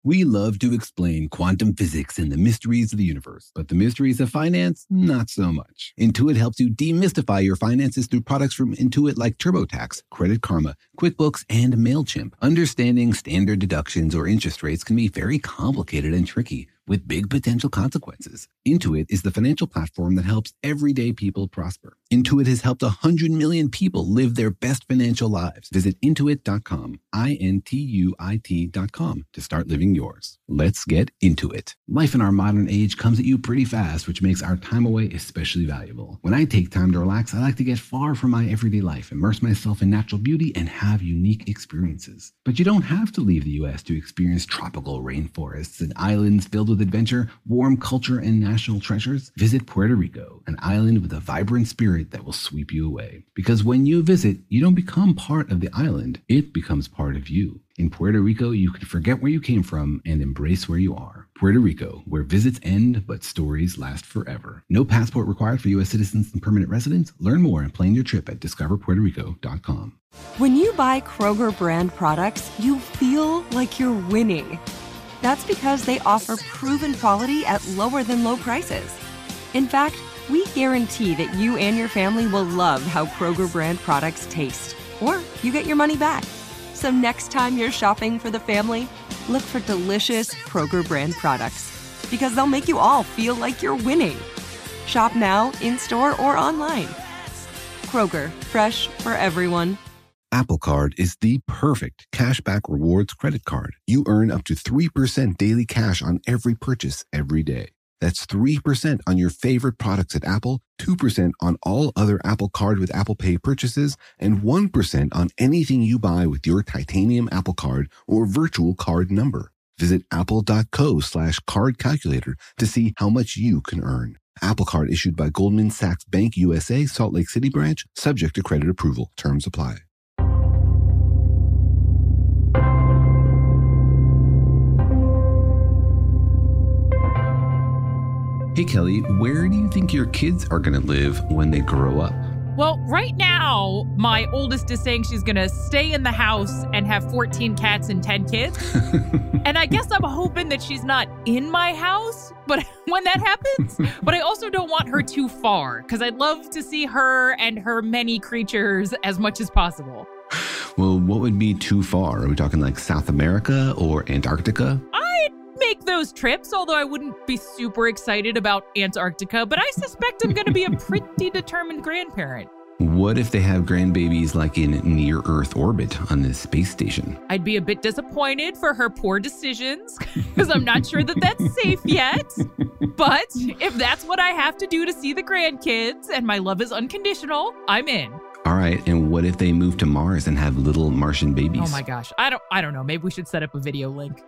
We love to explain quantum physics and the mysteries of the universe, but the mysteries of finance, not so much. Intuit helps you demystify your finances through products from Intuit like TurboTax, Credit Karma, QuickBooks, and MailChimp. Understanding standard deductions or interest rates can be very complicated and tricky, with big potential consequences. Intuit is the financial platform that helps everyday people prosper. Intuit has helped 100 million people live their best financial lives. Visit Intuit.com, Intuit.com, to start living yours. Let's get into it. Life in our modern age comes at you pretty fast, which makes our time away especially valuable. When I take time to relax, I like to get far from my everyday life, immerse myself in natural beauty, and have unique experiences. But you don't have to leave the U.S. to experience tropical rainforests and islands filled with adventure, warm culture, and national treasures. Visit Puerto Rico, an island with a vibrant spirit that will sweep you away. Because when you visit, you don't become part of the island, it becomes part of you. In Puerto Rico, you can forget where you came from and embrace where you are. Puerto Rico, where visits end, but stories last forever. No passport required for U.S. citizens and permanent residents. Learn more and plan your trip at discoverpuertorico.com. When you buy Kroger brand products, you feel like you're winning. That's because they offer proven quality at lower than low prices. In fact, we guarantee that you and your family will love how Kroger brand products taste, or you get your money back. So next time you're shopping for the family, look for delicious Kroger brand products, because they'll make you all feel like you're winning. Shop now, in-store, or online. Kroger, fresh for everyone. Apple Card is the perfect cashback rewards credit card. You earn up to 3% daily cash on every purchase every day. That's 3% on your favorite products at Apple, 2% on all other Apple Card with Apple Pay purchases, and 1% on anything you buy with your titanium Apple Card or virtual card number. Visit apple.co/card calculator to see how much you can earn. Apple Card issued by Goldman Sachs Bank USA, Salt Lake City branch, subject to credit approval. Terms apply. Hey, Kelly, where do you think your kids are going to live when they grow up? Well, right now, my oldest is saying she's going to stay in the house and have 14 cats and 10 kids. And I guess I'm hoping that she's not in my house, but when that happens, but I also don't want her too far because I'd love to see her and her many creatures as much as possible. Well, what would be too far? Are we talking like South America or Antarctica? I'd make those trips, although I wouldn't be super excited about Antarctica, but I suspect I'm going to be a pretty determined grandparent. What if they have grandbabies like in near-Earth orbit on this space station? I'd be a bit disappointed for her poor decisions because I'm not sure that that's safe yet. But if that's what I have to do to see the grandkids and my love is unconditional, I'm in. All right, and what if they move to Mars and have little Martian babies? Oh my gosh, I don't know. Maybe we should set up a video link.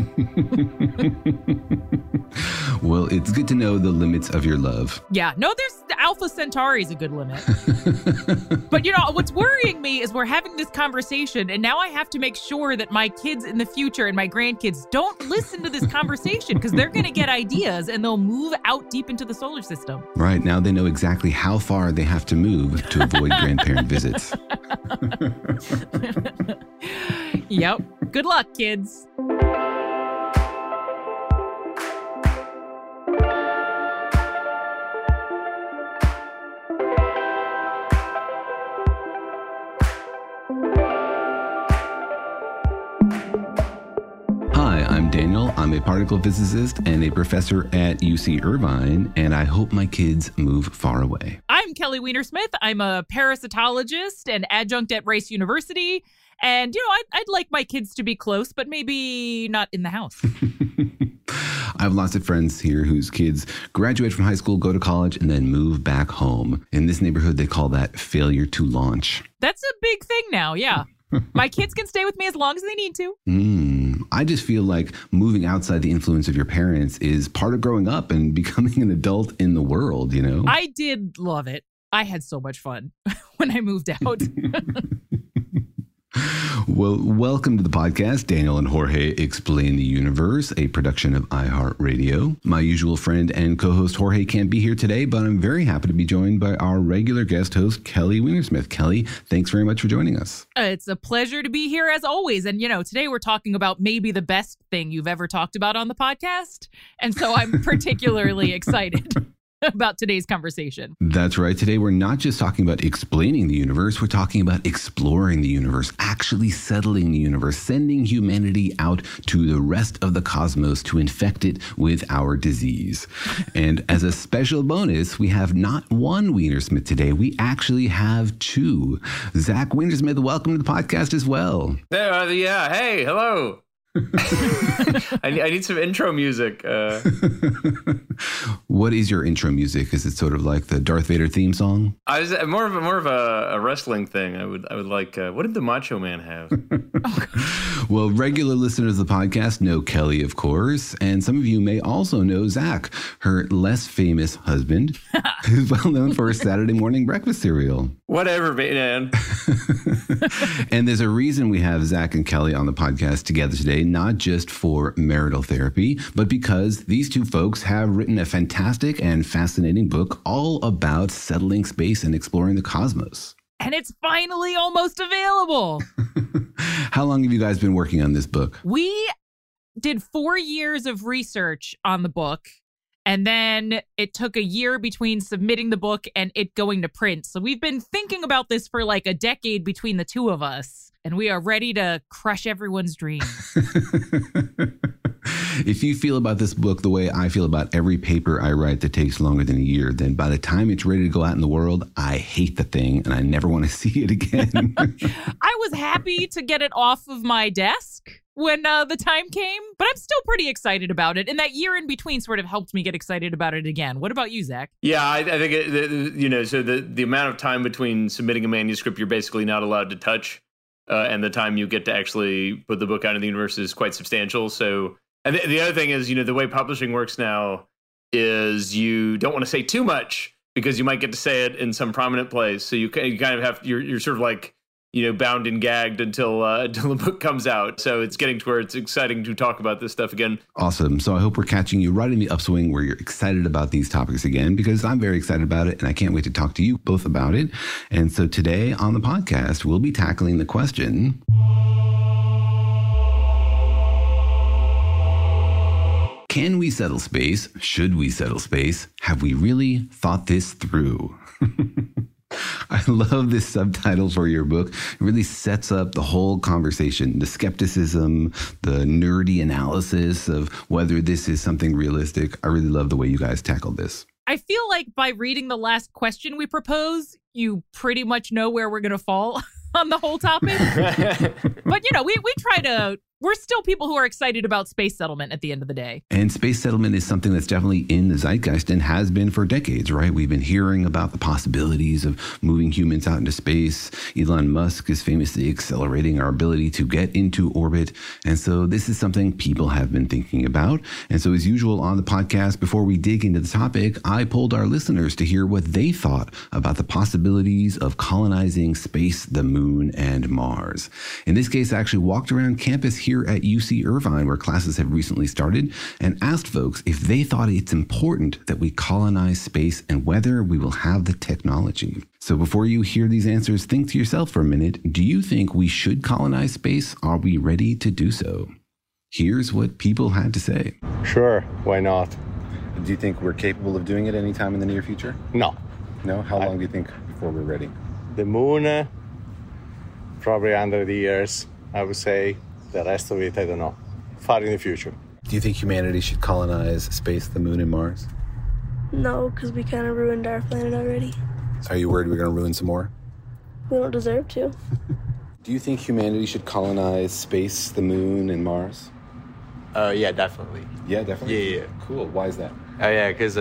Well, it's good to know the limits of your love. Yeah, no, there's the Alpha Centauri is a good limit. But you know, what's worrying me is we're having this conversation and now I have to make sure that my kids in the future and my grandkids don't listen to this conversation because they're going to get ideas and they'll move out deep into the solar system. Right, now they know exactly how far they have to move to avoid grandparent visits. Yep. Good luck, kids. Hi, I'm Daniel. I'm a particle physicist and a professor at UC Irvine, and I hope my kids move far away. I'm Kelly Wiener-Smith. I'm a parasitologist and adjunct at Rice University. And, you know, I'd like my kids to be close, but maybe not in the house. I have lots of friends here whose kids graduate from high school, go to college, and then move back home. In this neighborhood, they call that failure to launch. That's a big thing now, yeah. My kids can stay with me as long as they need to. I just feel like moving outside the influence of your parents is part of growing up and becoming an adult in the world, you know? I did love it. I had so much fun when I moved out. Well, welcome to the podcast. Daniel and Jorge Explain the Universe, a production of iHeartRadio. My usual friend and co-host Jorge can't be here today, but I'm very happy to be joined by our regular guest host, Kelly Weinersmith. Kelly, thanks very much for joining us. It's a pleasure to be here as always. And, today we're talking about maybe the best thing you've ever talked about on the podcast. And so I'm particularly excited about today's conversation. That's right. Today, we're not just talking about explaining the universe. We're talking about exploring the universe, actually settling the universe, sending humanity out to the rest of the cosmos to infect it with our disease. And as a special bonus, we have not one Weinersmith today. We actually have two. Zach Weinersmith, welcome to the podcast as well. Yeah. Hey, hello. I need some intro music. What is your intro music? Is it sort of like the Darth Vader theme song? I was more of a wrestling thing. I would like. What did the Macho Man have? Well, regular listeners of the podcast know Kelly, of course, and some of you may also know Zach, her less famous husband, who's well known for her Saturday morning breakfast cereal. Whatever, man. And there's a reason we have Zach and Kelly on the podcast together today, not just for marital therapy, but because these two folks have written a fantastic and fascinating book all about settling space and exploring the cosmos. And it's finally almost available. How long have you guys been working on this book? We did 4 years of research on the book. And then it took a year between submitting the book and it going to print. So we've been thinking about this for like a decade between the two of us. And we are ready to crush everyone's dreams. If you feel about this book the way I feel about every paper I write that takes longer than a year, then by the time it's ready to go out in the world, I hate the thing and I never want to see it again. I was happy to get it off of my desk when the time came, but I'm still pretty excited about it. And that year in between sort of helped me get excited about it again. What about you, Zach? Yeah, I think, so the amount of time between submitting a manuscript you're basically not allowed to touch and the time you get to actually put the book out in the universe is quite substantial. So, and the other thing is, the way publishing works now is you don't want to say too much because you might get to say it in some prominent place. So you kind of have, you're sort of like, bound and gagged until the book comes out. So it's getting to where it's exciting to talk about this stuff again. Awesome. So I hope we're catching you right in the upswing where you're excited about these topics again, because I'm very excited about it and I can't wait to talk to you both about it. And so today on the podcast, we'll be tackling the question: can we settle space? Should we settle space? Have we really thought this through? I love this subtitle for your book. It really sets up the whole conversation, the skepticism, the nerdy analysis of whether this is something realistic. I really love the way you guys tackled this. I feel like by reading the last question we propose, you pretty much know where we're going to fall on the whole topic. But, we try to... We're still people who are excited about space settlement at the end of the day. And space settlement is something that's definitely in the zeitgeist and has been for decades, right? We've been hearing about the possibilities of moving humans out into space. Elon Musk is famously accelerating our ability to get into orbit. And so this is something people have been thinking about. And so as usual on the podcast, before we dig into the topic, I polled our listeners to hear what they thought about the possibilities of colonizing space, the moon, and Mars. In this case, I actually walked around campus here at UC Irvine, where classes have recently started, and asked folks if they thought it's important that we colonize space and whether we will have the technology. So before you hear these answers, think to yourself for a minute. Do you think we should colonize space? Are we ready to do so? Here's what people had to say. Sure, why not? Do you think we're capable of doing it anytime in the near future? No. No? How long do you think before we're ready? The moon, probably 100 years, I would say. The rest of it, I don't know. Far in the future. Do you think humanity should colonize space, the moon, and Mars? No, because we kind of ruined our planet already. Are you worried we're going to ruin some more? We don't deserve to. Do you think humanity should colonize space, the moon, and Mars? Yeah, definitely. Yeah, definitely? Yeah. Cool. Why is that? Oh, yeah, because,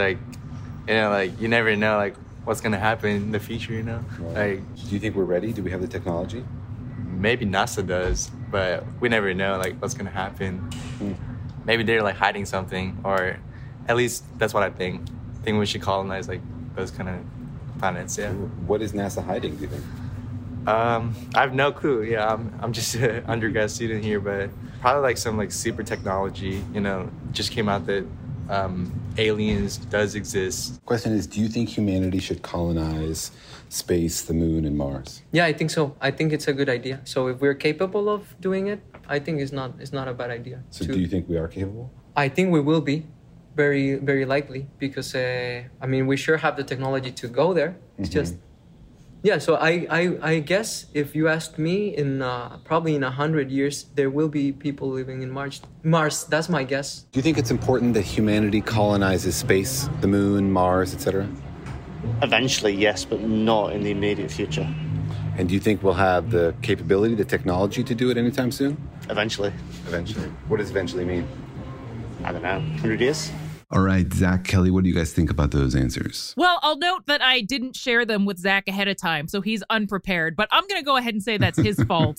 you never know, what's going to happen in the future, Right. Do you think we're ready? Do we have the technology? Maybe NASA does, but we never know, what's going to happen. Maybe they're, hiding something, or at least that's what I think. I think we should colonize, those kind of planets, yeah. What is NASA hiding, do you think? I have no clue. Yeah, I'm just an undergrad student here, but probably like some like super technology, just came out that aliens does exist. Question is, do you think humanity should colonize space, the moon, and Mars? Yeah, I think so. I think it's a good idea. So if we're capable of doing it, I think it's not a bad idea. So do you think we are capable? I think we will be. Very, very likely, because we sure have the technology to go there. It's just, yeah. So I guess if you asked me, in probably in 100 years, there will be people living in Mars. That's my guess. Do you think it's important that humanity colonizes space, the moon, Mars, etc.? Eventually, yes, but not in the immediate future. And do you think we'll have the capability, the technology to do it anytime soon? Eventually. Eventually. What does eventually mean? I don't know. 100 years? All right, Zach, Kelly, what do you guys think about those answers? Well, I'll note that I didn't share them with Zach ahead of time, so he's unprepared, but I'm going to go ahead and say that's his fault.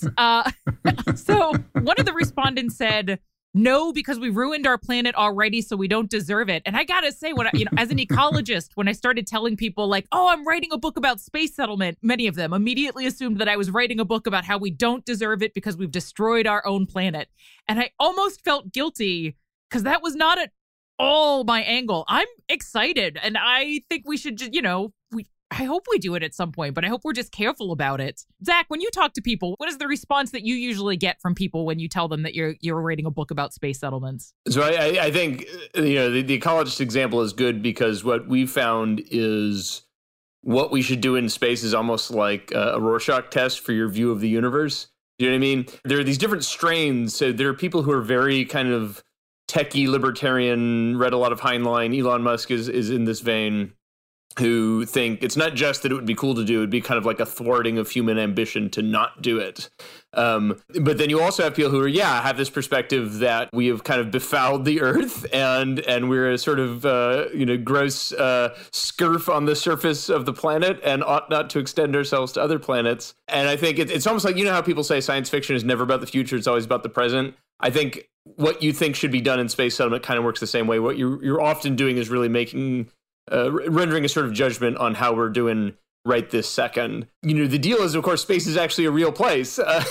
So one of the respondents said, no, because we ruined our planet already, so we don't deserve it. And I got to say, as an ecologist, when I started telling people like, oh, I'm writing a book about space settlement, many of them immediately assumed that I was writing a book about how we don't deserve it because we've destroyed our own planet. And I almost felt guilty because that was not at all my angle. I'm excited, and I think we should just, I hope we do it at some point, but I hope we're just careful about it. Zach, when you talk to people, what is the response that you usually get from people when you tell them that you're writing a book about space settlements? So I think, the ecologist example is good because what we found is what we should do in space is almost like a Rorschach test for your view of the universe. You know what I mean? There are these different strains. So there are people who are very kind of techie libertarian, read a lot of Heinlein. Elon Musk is in this vein, who think it's not just that it would be cool to do, it'd be kind of like a thwarting of human ambition to not do it. But then you also have people who have this perspective that we have kind of befouled the earth and we're a sort of, gross scurf on the surface of the planet and ought not to extend ourselves to other planets. And I think it's almost like, how people say science fiction is never about the future, it's always about the present. I think what you think should be done in space settlement kind of works the same way. What you're often doing is really rendering a sort of judgment on how we're doing right this second. The deal is, of course, space is actually a real place that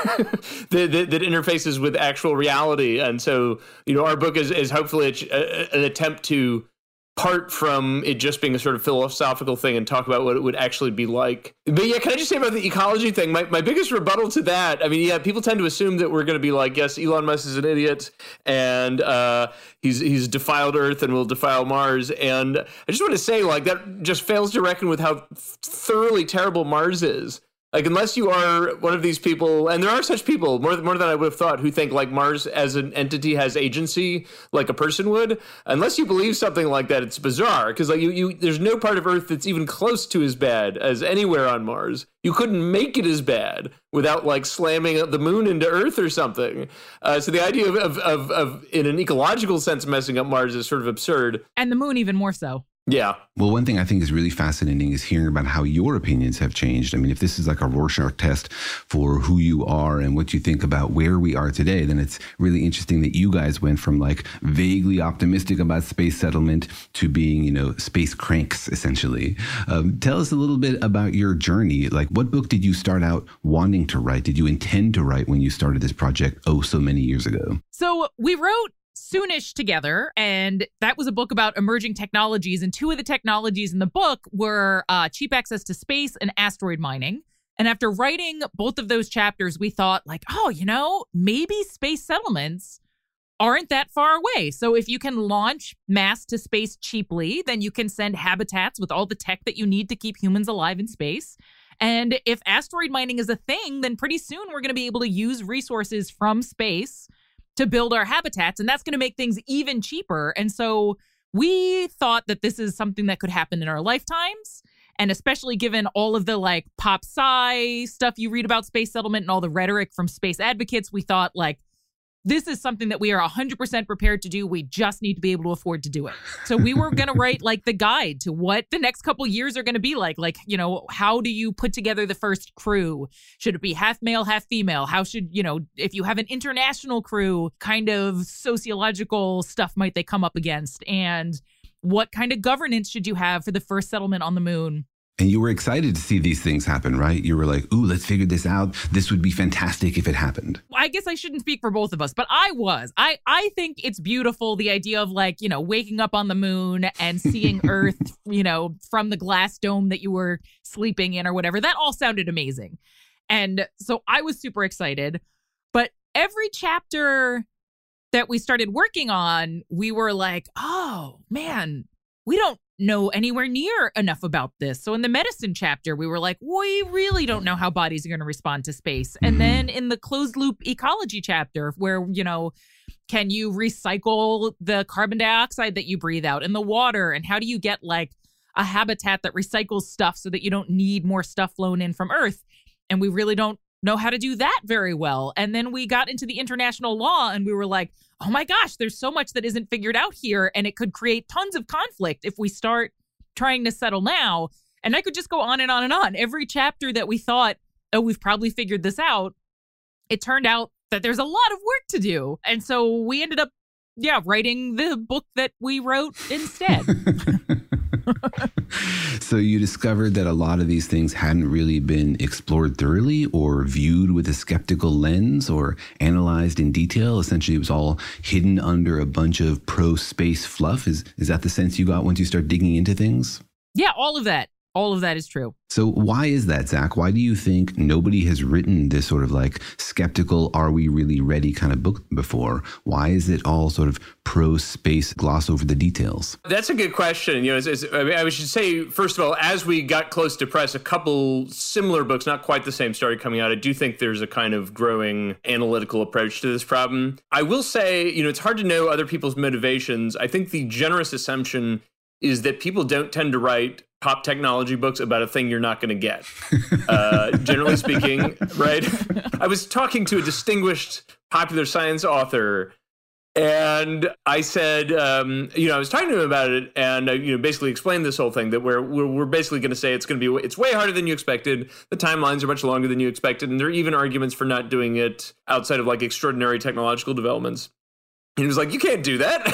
interfaces with actual reality. And so, our book is hopefully an attempt to part from it just being a sort of philosophical thing and talk about what it would actually be like. But yeah, can I just say about the ecology thing? My biggest rebuttal to that, people tend to assume that we're going to be like, yes, Elon Musk is an idiot and he's defiled Earth and will defile Mars. And I just want to say, that just fails to reckon with how thoroughly terrible Mars is. Unless you are one of these people, and there are such people, more than I would have thought, who think Mars as an entity has agency like a person would. Unless you believe something like that, it's bizarre. Because there's no part of Earth that's even close to as bad as anywhere on Mars. You couldn't make it as bad without slamming the moon into Earth or something. So the idea of in an ecological sense, messing up Mars is sort of absurd. And the moon even more so. Yeah. Well, one thing I think is really fascinating is hearing about how your opinions have changed. If this is like a Rorschach test for who you are and what you think about where we are today, then it's really interesting that you guys went from vaguely optimistic about space settlement to being, space cranks, essentially. Tell us a little bit about your journey. What book did you start out wanting to write? Did you intend to write when you started this project so many years ago? So we wrote Soonish together, and that was a book about emerging technologies, and two of the technologies in the book were cheap access to space and asteroid mining. And after writing both of those chapters, we thought maybe space settlements aren't that far away. So if you can launch mass to space cheaply, then you can send habitats with all the tech that you need to keep humans alive in space. And if asteroid mining is a thing, then pretty soon we're going to be able to use resources from space to build our habitats, and that's going to make things even cheaper. And so we thought that this is something that could happen in our lifetimes, and especially given all of the pop sci stuff you read about space settlement and all the rhetoric from space advocates, we thought this is something that we are 100% prepared to do. We just need to be able to afford to do it. So we were going to write the guide to what the next couple years are going to be like. How do you put together the first crew? Should it be half male, half female? How should, if you have an international crew, kind of sociological stuff might they come up against? And what kind of governance should you have for the first settlement on the moon? And you were excited to see these things happen, right? You were like, ooh, let's figure this out. This would be fantastic if it happened. I guess I shouldn't speak for both of us, but I was. I think it's beautiful, the idea of like, you know, waking up on the moon and seeing Earth, you know, from the glass dome that you were sleeping in or whatever. That all sounded amazing. And so I was super excited. But every chapter that we started working on, we were like, oh, man, we don't know anywhere near enough about this. So in the medicine chapter, we were like, we really don't know how bodies are going to respond to space. And then in the closed loop ecology chapter, where, you know, can you recycle the carbon dioxide that you breathe out in the water? And how do you get like a habitat that recycles stuff so that you don't need more stuff flown in from Earth? And we really don't know how to do that very well. And then we got into the international law and we were like, oh my gosh, there's so much that isn't figured out here. And it could create tons of conflict if we start trying to settle now. And I could just go on and on and on. Every chapter that we thought, oh, we've probably figured this out, it turned out that there's a lot of work to do. And so we ended up, writing the book that we wrote instead. So you discovered that a lot of these things hadn't really been explored thoroughly or viewed with a skeptical lens or analyzed in detail. Essentially, it was all hidden under a bunch of pro-space fluff. Is that the sense you got once you start digging into things? Yeah, all of that. All of that is true. So why is that, Zach? Why do you think nobody has written this sort of like skeptical, are we really ready kind of book before? Why is it all sort of pro-space, gloss over the details? That's a good question. You know, I should say, first of all, as we got close to press, a couple similar books, not quite the same, started coming out. I do think there's a kind of growing analytical approach to this problem. I will say, you know, it's hard to know other people's motivations. I think the generous assumption is that people don't tend to write pop technology books about a thing you're not going to get, generally speaking, right? I was talking to a distinguished popular science author, and I said, I was talking to him about it, and basically explained this whole thing that we're basically going to say it's way harder than you expected. The timelines are much longer than you expected, and there are even arguments for not doing it outside of like extraordinary technological developments. And he was like, you can't do that.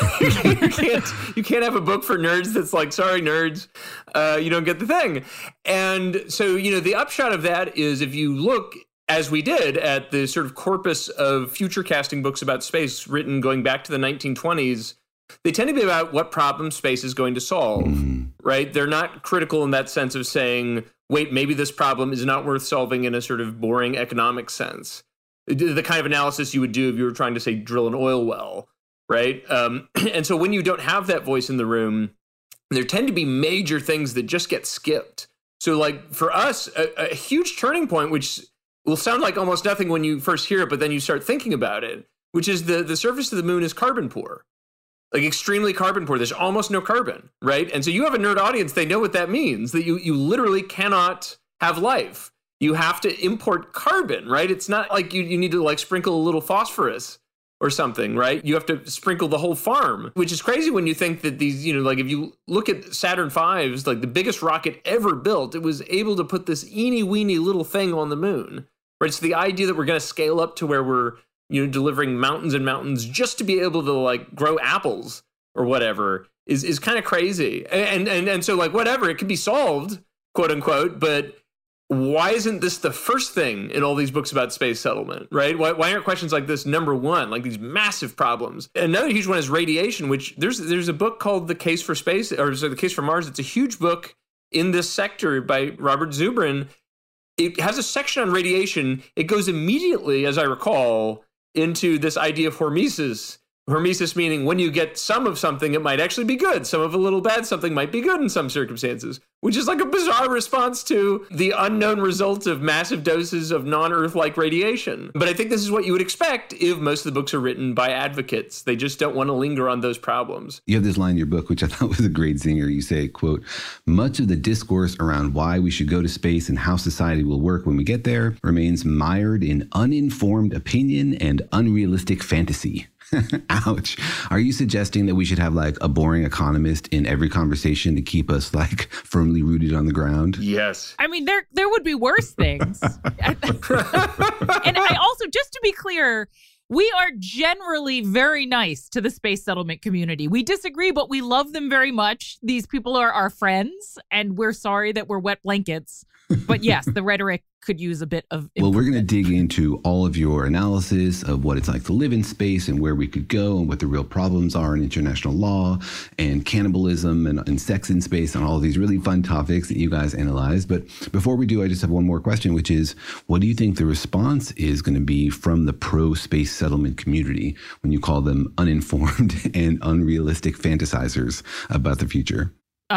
you can't have a book for nerds that's like, sorry, nerds, you don't get the thing. And so, the upshot of that is if you look, as we did, at the sort of corpus of future casting books about space written going back to the 1920s, they tend to be about what problem space is going to solve, right? They're not critical in that sense of saying, wait, maybe this problem is not worth solving in a sort of boring economic sense. The kind of analysis you would do if you were trying to, say, drill an oil well, right? And so when you don't have that voice in the room, there tend to be major things that just get skipped. So like for us, a huge turning point, which will sound like almost nothing when you first hear it, but then you start thinking about it, which is the surface of the moon is carbon poor, like extremely carbon poor. There's almost no carbon, right? And so you have a nerd audience, they know what that means, that you literally cannot have life. You have to import carbon, right? It's not like you need to like sprinkle a little phosphorus or something, right? You have to sprinkle the whole farm, which is crazy when you think that these, like if you look at Saturn V's, like the biggest rocket ever built, it was able to put this eeny weeny little thing on the moon, right? So the idea that we're going to scale up to where we're, delivering mountains and mountains just to be able to like grow apples or whatever is kind of crazy. And so like whatever, it could be solved, quote unquote, but why isn't this the first thing in all these books about space settlement, right? Why aren't questions like this number one, like these massive problems? Another huge one is radiation, which there's a book called The Case for Space, or The Case for Mars. It's a huge book in this sector by Robert Zubrin. It has a section on radiation. It goes immediately, as I recall, into this idea of hormesis. Hormesis meaning when you get some of something, it might actually be good. Some of a little bad something might be good in some circumstances, which is like a bizarre response to the unknown results of massive doses of non-Earth-like radiation. But I think this is what you would expect if most of the books are written by advocates. They just don't want to linger on those problems. You have this line in your book, which I thought was a great zinger. You say, quote, much of the discourse around why we should go to space and how society will work when we get there remains mired in uninformed opinion and unrealistic fantasy. Ouch. Are you suggesting that we should have like a boring economist in every conversation to keep us like firmly rooted on the ground? Yes. I mean, there would be worse things. And I also, just to be clear, We are generally very nice to the space settlement community. We disagree, but we love them very much. These people are our friends, and we're sorry that we're wet blankets. But yes, the rhetoric could use a bit of improvement. Well, we're going to dig into all of your analysis of what it's like to live in space and where we could go and what the real problems are in international law and cannibalism and sex in space and all of these really fun topics that you guys analyze. But before we do, I just have one more question, which is, what do you think the response is going to be from the pro-space settlement community when you call them uninformed and unrealistic fantasizers about the future?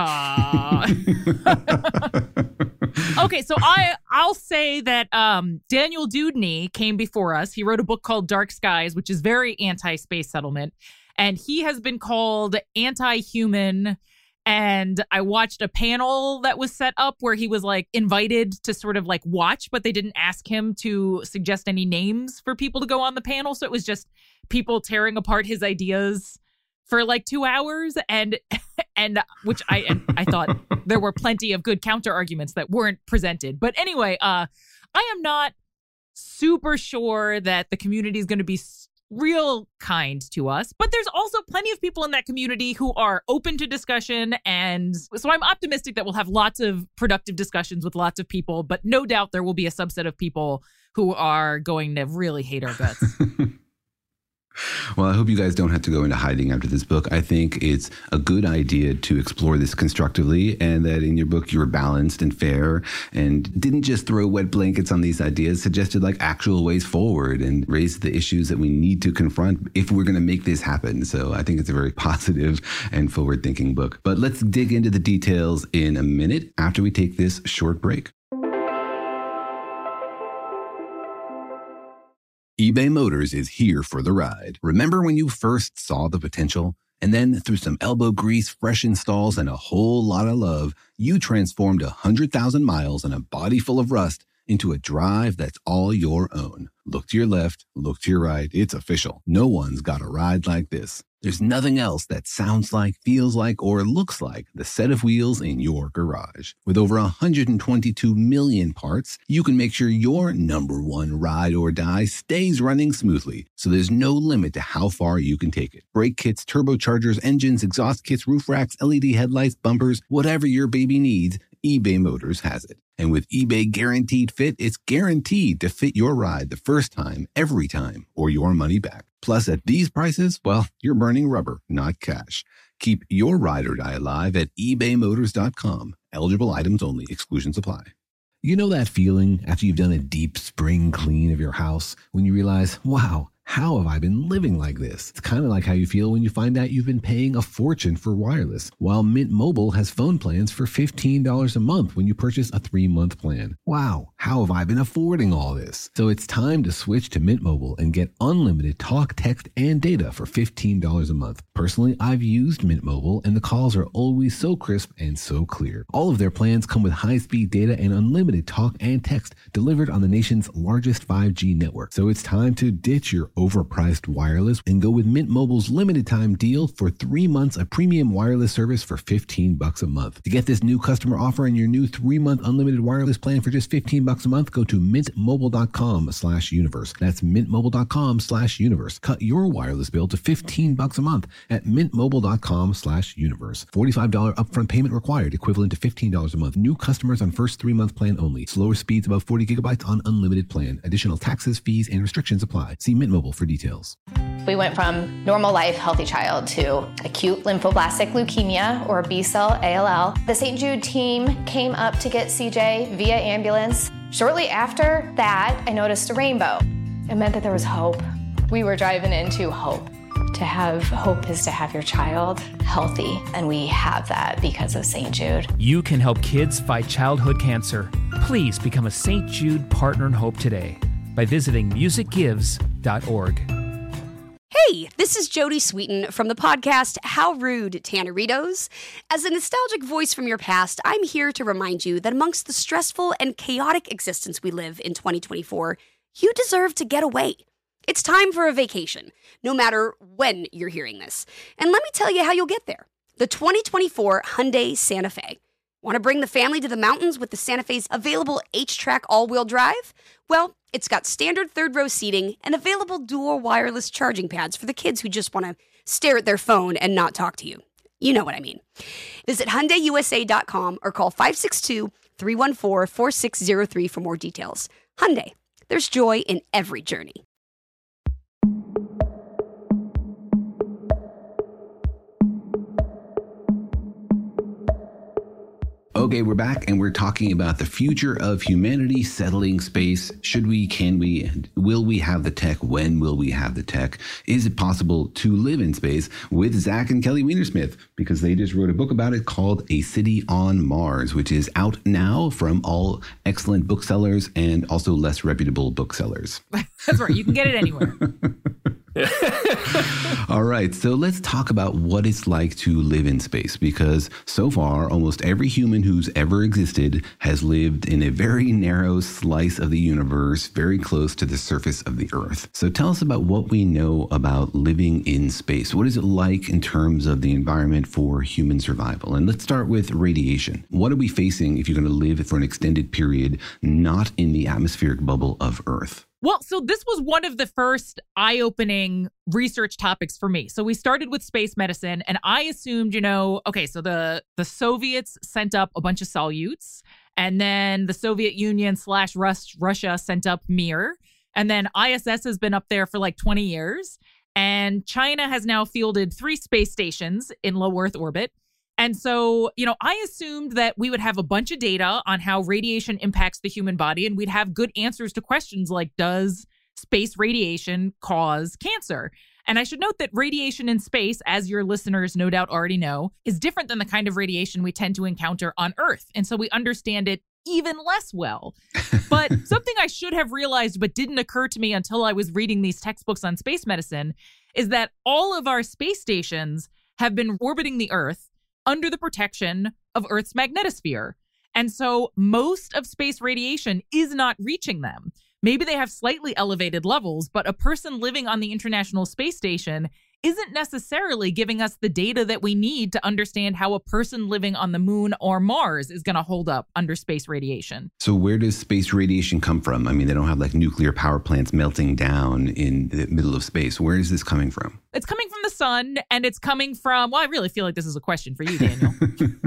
Okay, so I'll say that Daniel Dudney came before us. He wrote a book called Dark Skies, which is very anti-space settlement. And he has been called anti-human. And I watched a panel that was set up where he was like invited to sort of like watch, but they didn't ask him to suggest any names for people to go on the panel. So it was just people tearing apart his ideas for like 2 hours, and which I thought there were plenty of good counter arguments that weren't presented. But anyway, I am not super sure that the community is going to be real kind to us, but there's also plenty of people in that community who are open to discussion, and so I'm optimistic that we'll have lots of productive discussions with lots of people. But no doubt there will be a subset of people who are going to really hate our guts. Well, I hope you guys don't have to go into hiding after this book. I think it's a good idea to explore this constructively, and that in your book you were balanced and fair and didn't just throw wet blankets on these ideas, suggested like actual ways forward and raised the issues that we need to confront if we're going to make this happen. So I think it's a very positive and forward-thinking book. But let's dig into the details in a minute after we take this short break. eBay Motors is here for the ride. Remember when you first saw the potential? And then through some elbow grease, fresh installs, and a whole lot of love, you transformed 100,000 miles and a body full of rust into a drive that's all your own. Look to your left, look to your right. It's official. No one's got a ride like this. There's nothing else that sounds like, feels like, or looks like the set of wheels in your garage. With over 122 million parts, you can make sure your number one ride or die stays running smoothly, so there's no limit to how far you can take it. Brake kits, turbochargers, engines, exhaust kits, roof racks, LED headlights, bumpers, whatever your baby needs, eBay Motors has it. And with eBay Guaranteed Fit, it's guaranteed to fit your ride the first time, every time, or your money back. Plus, at these prices, well, you're burning rubber, not cash. Keep your ride or die alive at ebaymotors.com. Eligible items only. Exclusions apply. You know that feeling after you've done a deep spring clean of your house when you realize, wow, how have I been living like this? It's kind of like how you feel when you find out you've been paying a fortune for wireless, while Mint Mobile has phone plans for $15 a month when you purchase a 3-month plan. Wow, how have I been affording all this? So it's time to switch to Mint Mobile and get unlimited talk, text, and data for $15 a month. Personally, I've used Mint Mobile, and the calls are always so crisp and so clear. All of their plans come with high-speed data and unlimited talk and text delivered on the nation's largest 5G network. So it's time to ditch your overpriced wireless and go with Mint Mobile's limited time deal for 3 months of premium wireless service for $15 a month. To get this new customer offer and your new 3-month unlimited wireless plan for just $15 a month, go to mintmobile.com/universe. That's mintmobile.com/universe. Cut your wireless bill to $15 a month at mintmobile.com/universe. $45 upfront payment required, equivalent to $15 a month. New customers on first 3-month plan only. Slower speeds above 40 gigabytes on unlimited plan. Additional taxes, fees, and restrictions apply. See Mint Mobile for details. We went from normal life, healthy child to acute lymphoblastic leukemia, or B-cell ALL. The St. Jude team came up to get CJ via ambulance. Shortly after that, I noticed a rainbow. It meant that there was hope. We were driving into hope. To have hope is to have your child healthy, and we have that because of St. Jude. You can help kids fight childhood cancer. Please become a St. Jude Partner in Hope today by visiting musicgives.org. Hey, this is Jodie Sweetin from the podcast How Rude, Tanneritos. As a nostalgic voice from your past, I'm here to remind you that amongst the stressful and chaotic existence we live in 2024, you deserve to get away. It's time for a vacation, no matter when you're hearing this. And let me tell you how you'll get there. The 2024 Hyundai Santa Fe. Want to bring the family to the mountains with the Santa Fe's available H-Track all-wheel drive? Well, It's got standard third row seating and available dual wireless charging pads for the kids who just want to stare at their phone and not talk to you. You know what I mean. Visit HyundaiUSA.com or call 562-314-4603 for more details. Hyundai, there's joy in every journey. Okay, we're back and we're talking about the future of humanity settling space. Should we, can we, will we have the tech? When will we have the tech? Is it possible to live in space with Zach and Kelly Weinersmith? Because they just wrote a book about it called A City on Mars, which is out now from all excellent booksellers and also less reputable booksellers. That's right. You can get it anywhere. All right, so let's talk about what it's like to live in space, because so far, almost every human who's ever existed has lived in a very narrow slice of the universe, very close to the surface of the Earth. So tell us about what we know about living in space. What is it like in terms of the environment for human survival? And let's start with radiation. What are we facing if you're going to live for an extended period not in the atmospheric bubble of Earth? Well, so this was one of the first eye-opening research topics for me. So we started with space medicine, and I assumed, okay, so the Soviets sent up a bunch of Soyuz, and then the Soviet Union / Russia sent up Mir, and then ISS has been up there for like 20 years, and China has now fielded 3 space stations in low Earth orbit. And so, I assumed that we would have a bunch of data on how radiation impacts the human body, and we'd have good answers to questions like, does space radiation cause cancer? And I should note that radiation in space, as your listeners no doubt already know, is different than the kind of radiation we tend to encounter on Earth. And so we understand it even less well. But something I should have realized but didn't occur to me until I was reading these textbooks on space medicine is that all of our space stations have been orbiting the Earth under the protection of Earth's magnetosphere. And so most of space radiation is not reaching them. Maybe they have slightly elevated levels, but a person living on the International Space Station isn't necessarily giving us the data that we need to understand how a person living on the moon or Mars is going to hold up under space radiation. So where does space radiation come from? I mean, they don't have like nuclear power plants melting down in the middle of space. Where is this coming from? It's coming from the sun, and it's coming from, well, I really feel like this is a question for you, Daniel.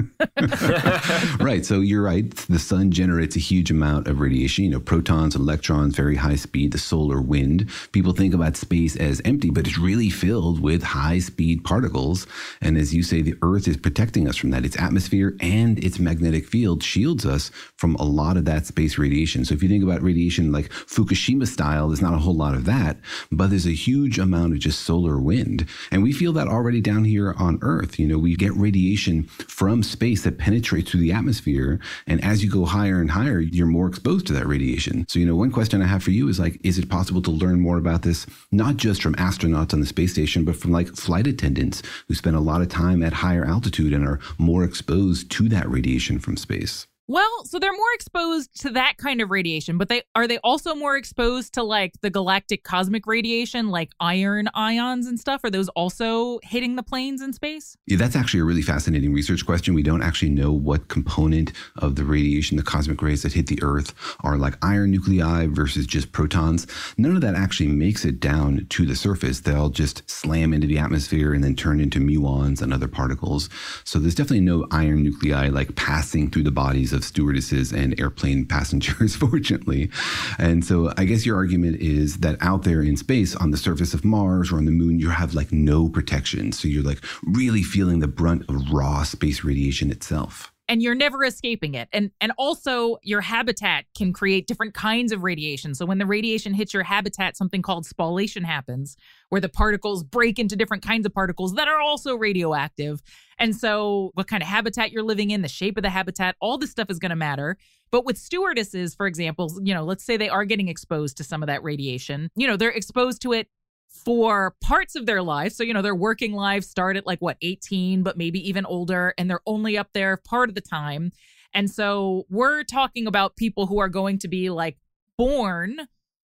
Right. So you're right. The sun generates a huge amount of radiation, protons, electrons, very high speed, the solar wind. People think about space as empty, but it's really filled with high speed particles. And as you say, the Earth is protecting us from that. Its atmosphere and its magnetic field shields us from a lot of that space radiation. So if you think about radiation like Fukushima style, there's not a whole lot of that, but there's a huge amount of just solar wind. And we feel that already down here on Earth. We get radiation from space that penetrates through the atmosphere. And as you go higher and higher, you're more exposed to that radiation. So, one question I have for you is like, is it possible to learn more about this, not just from astronauts on the space station, but from like flight attendants who spend a lot of time at higher altitude and are more exposed to that radiation from space? Well, so they're more exposed to that kind of radiation, but are they also more exposed to like the galactic cosmic radiation, like iron ions and stuff? Are those also hitting the planes in space? Yeah, that's actually a really fascinating research question. We don't actually know what component of the radiation, the cosmic rays that hit the Earth, are like iron nuclei versus just protons. None of that actually makes it down to the surface. They'll just slam into the atmosphere and then turn into muons and other particles. So there's definitely no iron nuclei like passing through the bodies of stewardesses and airplane passengers, fortunately. And so I guess your argument is that out there in space, on the surface of Mars or on the moon, you have like no protection. So you're like really feeling the brunt of raw space radiation itself. And you're never escaping it. And also your habitat can create different kinds of radiation. So when the radiation hits your habitat, something called spallation happens, where the particles break into different kinds of particles that are also radioactive. And so what kind of habitat you're living in, the shape of the habitat, all this stuff is going to matter. But with stewardesses, for example, let's say they are getting exposed to some of that radiation. They're exposed to it for parts of their life. So, their working lives start at 18, but maybe even older, and they're only up there part of the time. And so we're talking about people who are going to be born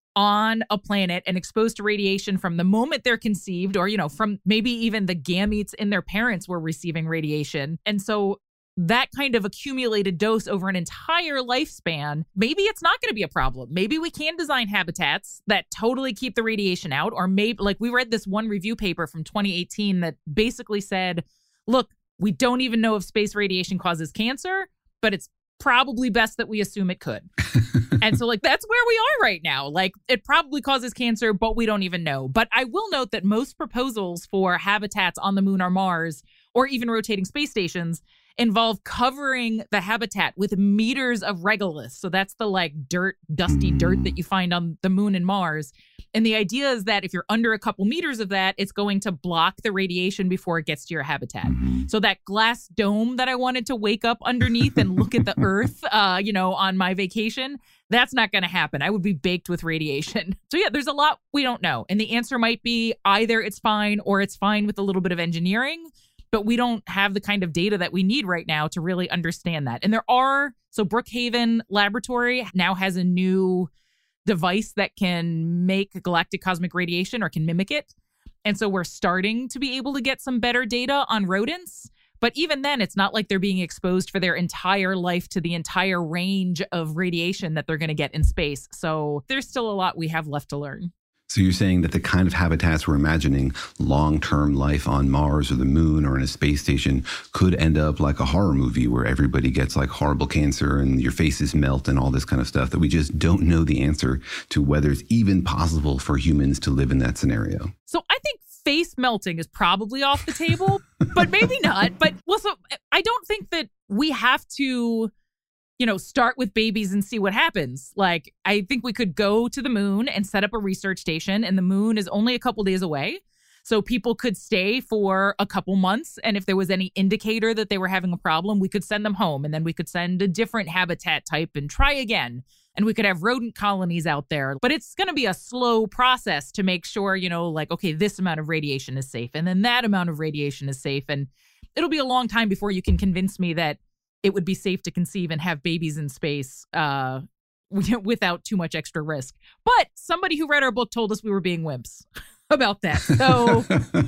on a planet and exposed to radiation from the moment they're conceived, or, from maybe even the gametes in their parents were receiving radiation. And so that kind of accumulated dose over an entire lifespan, maybe it's not going to be a problem. Maybe we can design habitats that totally keep the radiation out. Or maybe, like, we read this one review paper from 2018 that basically said, look, we don't even know if space radiation causes cancer, but it's probably best that we assume it could. And so, like, that's where we are right now. Like, it probably causes cancer, but we don't even know. But I will note that most proposals for habitats on the moon or Mars, or even rotating space stations, involve covering the habitat with meters of regolith. So that's the, like, dusty dirt that you find on the moon and Mars. And the idea is that if you're under a couple meters of that, it's going to block the radiation before it gets to your habitat. So that glass dome that I wanted to wake up underneath and look at the Earth, on my vacation, that's not going to happen. I would be baked with radiation. So yeah, there's a lot we don't know. And the answer might be either it's fine or it's fine with a little bit of engineering. But we don't have the kind of data that we need right now to really understand that. And so Brookhaven Laboratory now has a new device that can make galactic cosmic radiation or can mimic it. And so we're starting to be able to get some better data on rodents. But even then, it's not like they're being exposed for their entire life to the entire range of radiation that they're going to get in space. So there's still a lot we have left to learn. So you're saying that the kind of habitats we're imagining, long-term life on Mars or the moon or in a space station, could end up like a horror movie where everybody gets like horrible cancer and your faces melt and all this kind of stuff, that we just don't know the answer to whether it's even possible for humans to live in that scenario. So I think face melting is probably off the table, but maybe not. But so I don't think that we have to start with babies and see what happens. Like, I think we could go to the moon and set up a research station, and the moon is only a couple days away. So people could stay for a couple months. And if there was any indicator that they were having a problem, we could send them home, and then we could send a different habitat type and try again. And we could have rodent colonies out there. But it's going to be a slow process to make sure, okay, this amount of radiation is safe, and then that amount of radiation is safe. And it'll be a long time before you can convince me that it would be safe to conceive and have babies in space without too much extra risk. But somebody who read our book told us we were being wimps about that. So,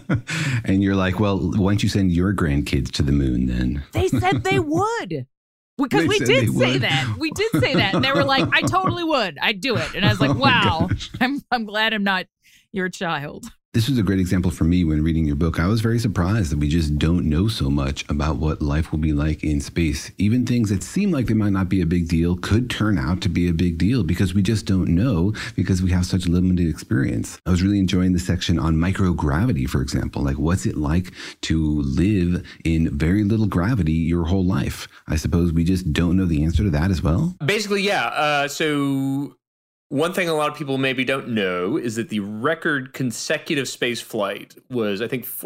and you're like, well, why don't you send your grandkids to the moon then? They said they would. Because we did say that. We did say that. And they were like, I totally would. I'd do it. And I was like, wow, I'm glad I'm not your child. This was a great example for me when reading your book. I was very surprised that we just don't know so much about what life will be like in space. Even things that seem like they might not be a big deal could turn out to be a big deal because we just don't know, because we have such limited experience. I was really enjoying the section on microgravity, for example. Like, what's it like to live in very little gravity your whole life? I suppose we just don't know the answer to that as well. Basically, yeah. So one thing a lot of people maybe don't know is that the record consecutive space flight was, I think,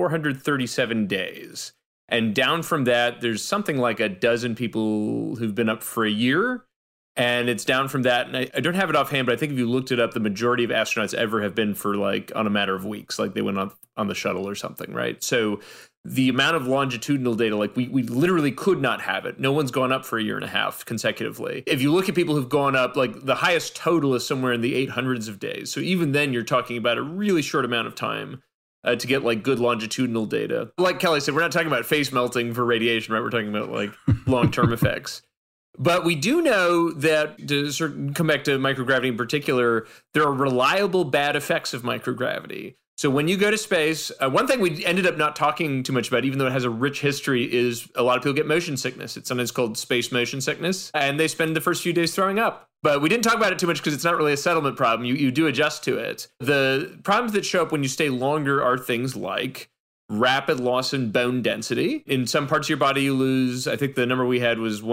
437 days. And down from that, there's something like a dozen people who've been up for a year. And it's down from that. And I don't have it offhand, but I think if you looked it up, the majority of astronauts ever have been for like on a matter of weeks, like they went on the shuttle or something, right? So the amount of longitudinal data, like we literally could not have it. No one's gone up for a year and a half consecutively. If you look at people who've gone up, like the highest total is somewhere in the 800s of days. So even then you're talking about a really short amount of time to get like good longitudinal data. Like Kelly said, we're not talking about face melting for radiation, right? We're talking about like long-term effects. But we do know that, to come back to microgravity in particular, there are reliable bad effects of microgravity. So when you go to space, one thing we ended up not talking too much about, even though it has a rich history, is a lot of people get motion sickness. It's sometimes called space motion sickness, and they spend the first few days throwing up. But we didn't talk about it too much because it's not really a settlement problem. You do adjust to it. The problems that show up when you stay longer are things like rapid loss in bone density. In some parts of your body, you lose, I think the number we had was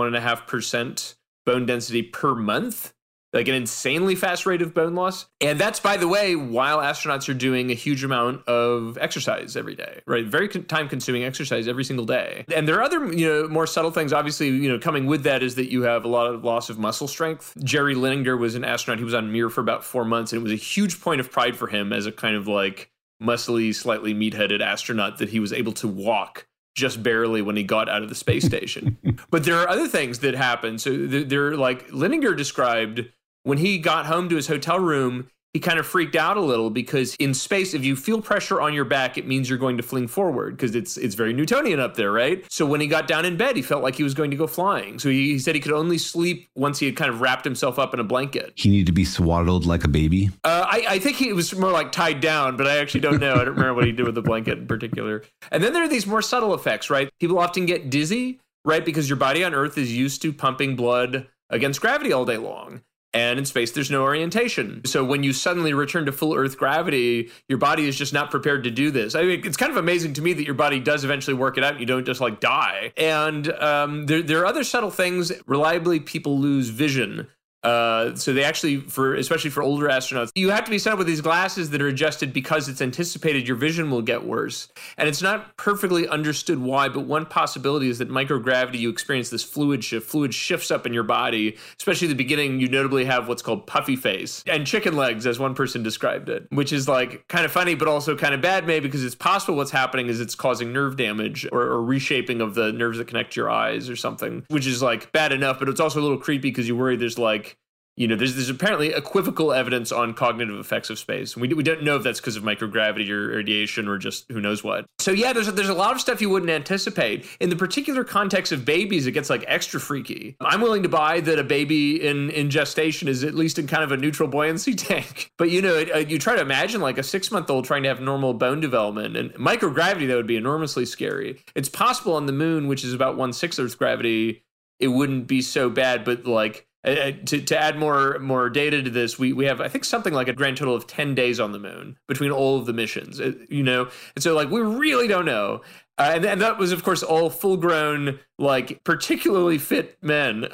1.5% bone density per month, like an insanely fast rate of bone loss. And that's, by the way, while astronauts are doing a huge amount of exercise every day, right? Very time-consuming exercise every single day. And there are other, more subtle things. Obviously, coming with that is that you have a lot of loss of muscle strength. Jerry Lininger was an astronaut. He was on Mir for about 4 months, and it was a huge point of pride for him as a kind of like muscly, slightly meat-headed astronaut that he was able to walk just barely when he got out of the space station. But there are other things that happen. So they're like Lininger described when he got home to his hotel room, he kind of freaked out a little because in space, if you feel pressure on your back, it means you're going to fling forward because it's very Newtonian up there, right? So when he got down in bed, he felt like he was going to go flying. So he said he could only sleep once he had kind of wrapped himself up in a blanket. He needed to be swaddled like a baby? I think he was more like tied down, but I actually don't know. I don't remember what he did with the blanket in particular. And then there are these more subtle effects, right? People often get dizzy, right? Because your body on Earth is used to pumping blood against gravity all day long. And in space, there's no orientation. So when you suddenly return to full Earth gravity, your body is just not prepared to do this. I mean, it's kind of amazing to me that your body does eventually work it out and you don't just like die. And there are other subtle things. Reliably, people lose vision. So they actually, especially for older astronauts, you have to be set up with these glasses that are adjusted because it's anticipated your vision will get worse. And it's not perfectly understood why, but one possibility is that microgravity, you experience this fluid shift. Fluid shifts up in your body, especially at the beginning. You notably have what's called puffy face and chicken legs, as one person described it, which is like kind of funny, but also kind of bad maybe because it's possible what's happening is it's causing nerve damage or reshaping of the nerves that connect to your eyes or something, which is like bad enough, but it's also a little creepy because you worry there's like, you know, there's apparently equivocal evidence on cognitive effects of space. We don't know if that's because of microgravity or radiation or just who knows what. So yeah, there's a lot of stuff you wouldn't anticipate. In the particular context of babies, it gets like extra freaky. I'm willing to buy that a baby in gestation is at least in kind of a neutral buoyancy tank. But you know, you try to imagine like a 6-month-old trying to have normal bone development and microgravity, that would be enormously scary. It's possible on the moon, which is about 1/6 Earth's gravity, it wouldn't be so bad, but like, to add more data to this, we have, I think, something like a grand total of 10 days on the moon between all of the missions, you know? And so, like, we really don't know. And that was, of course, all full-grown, like, particularly fit men.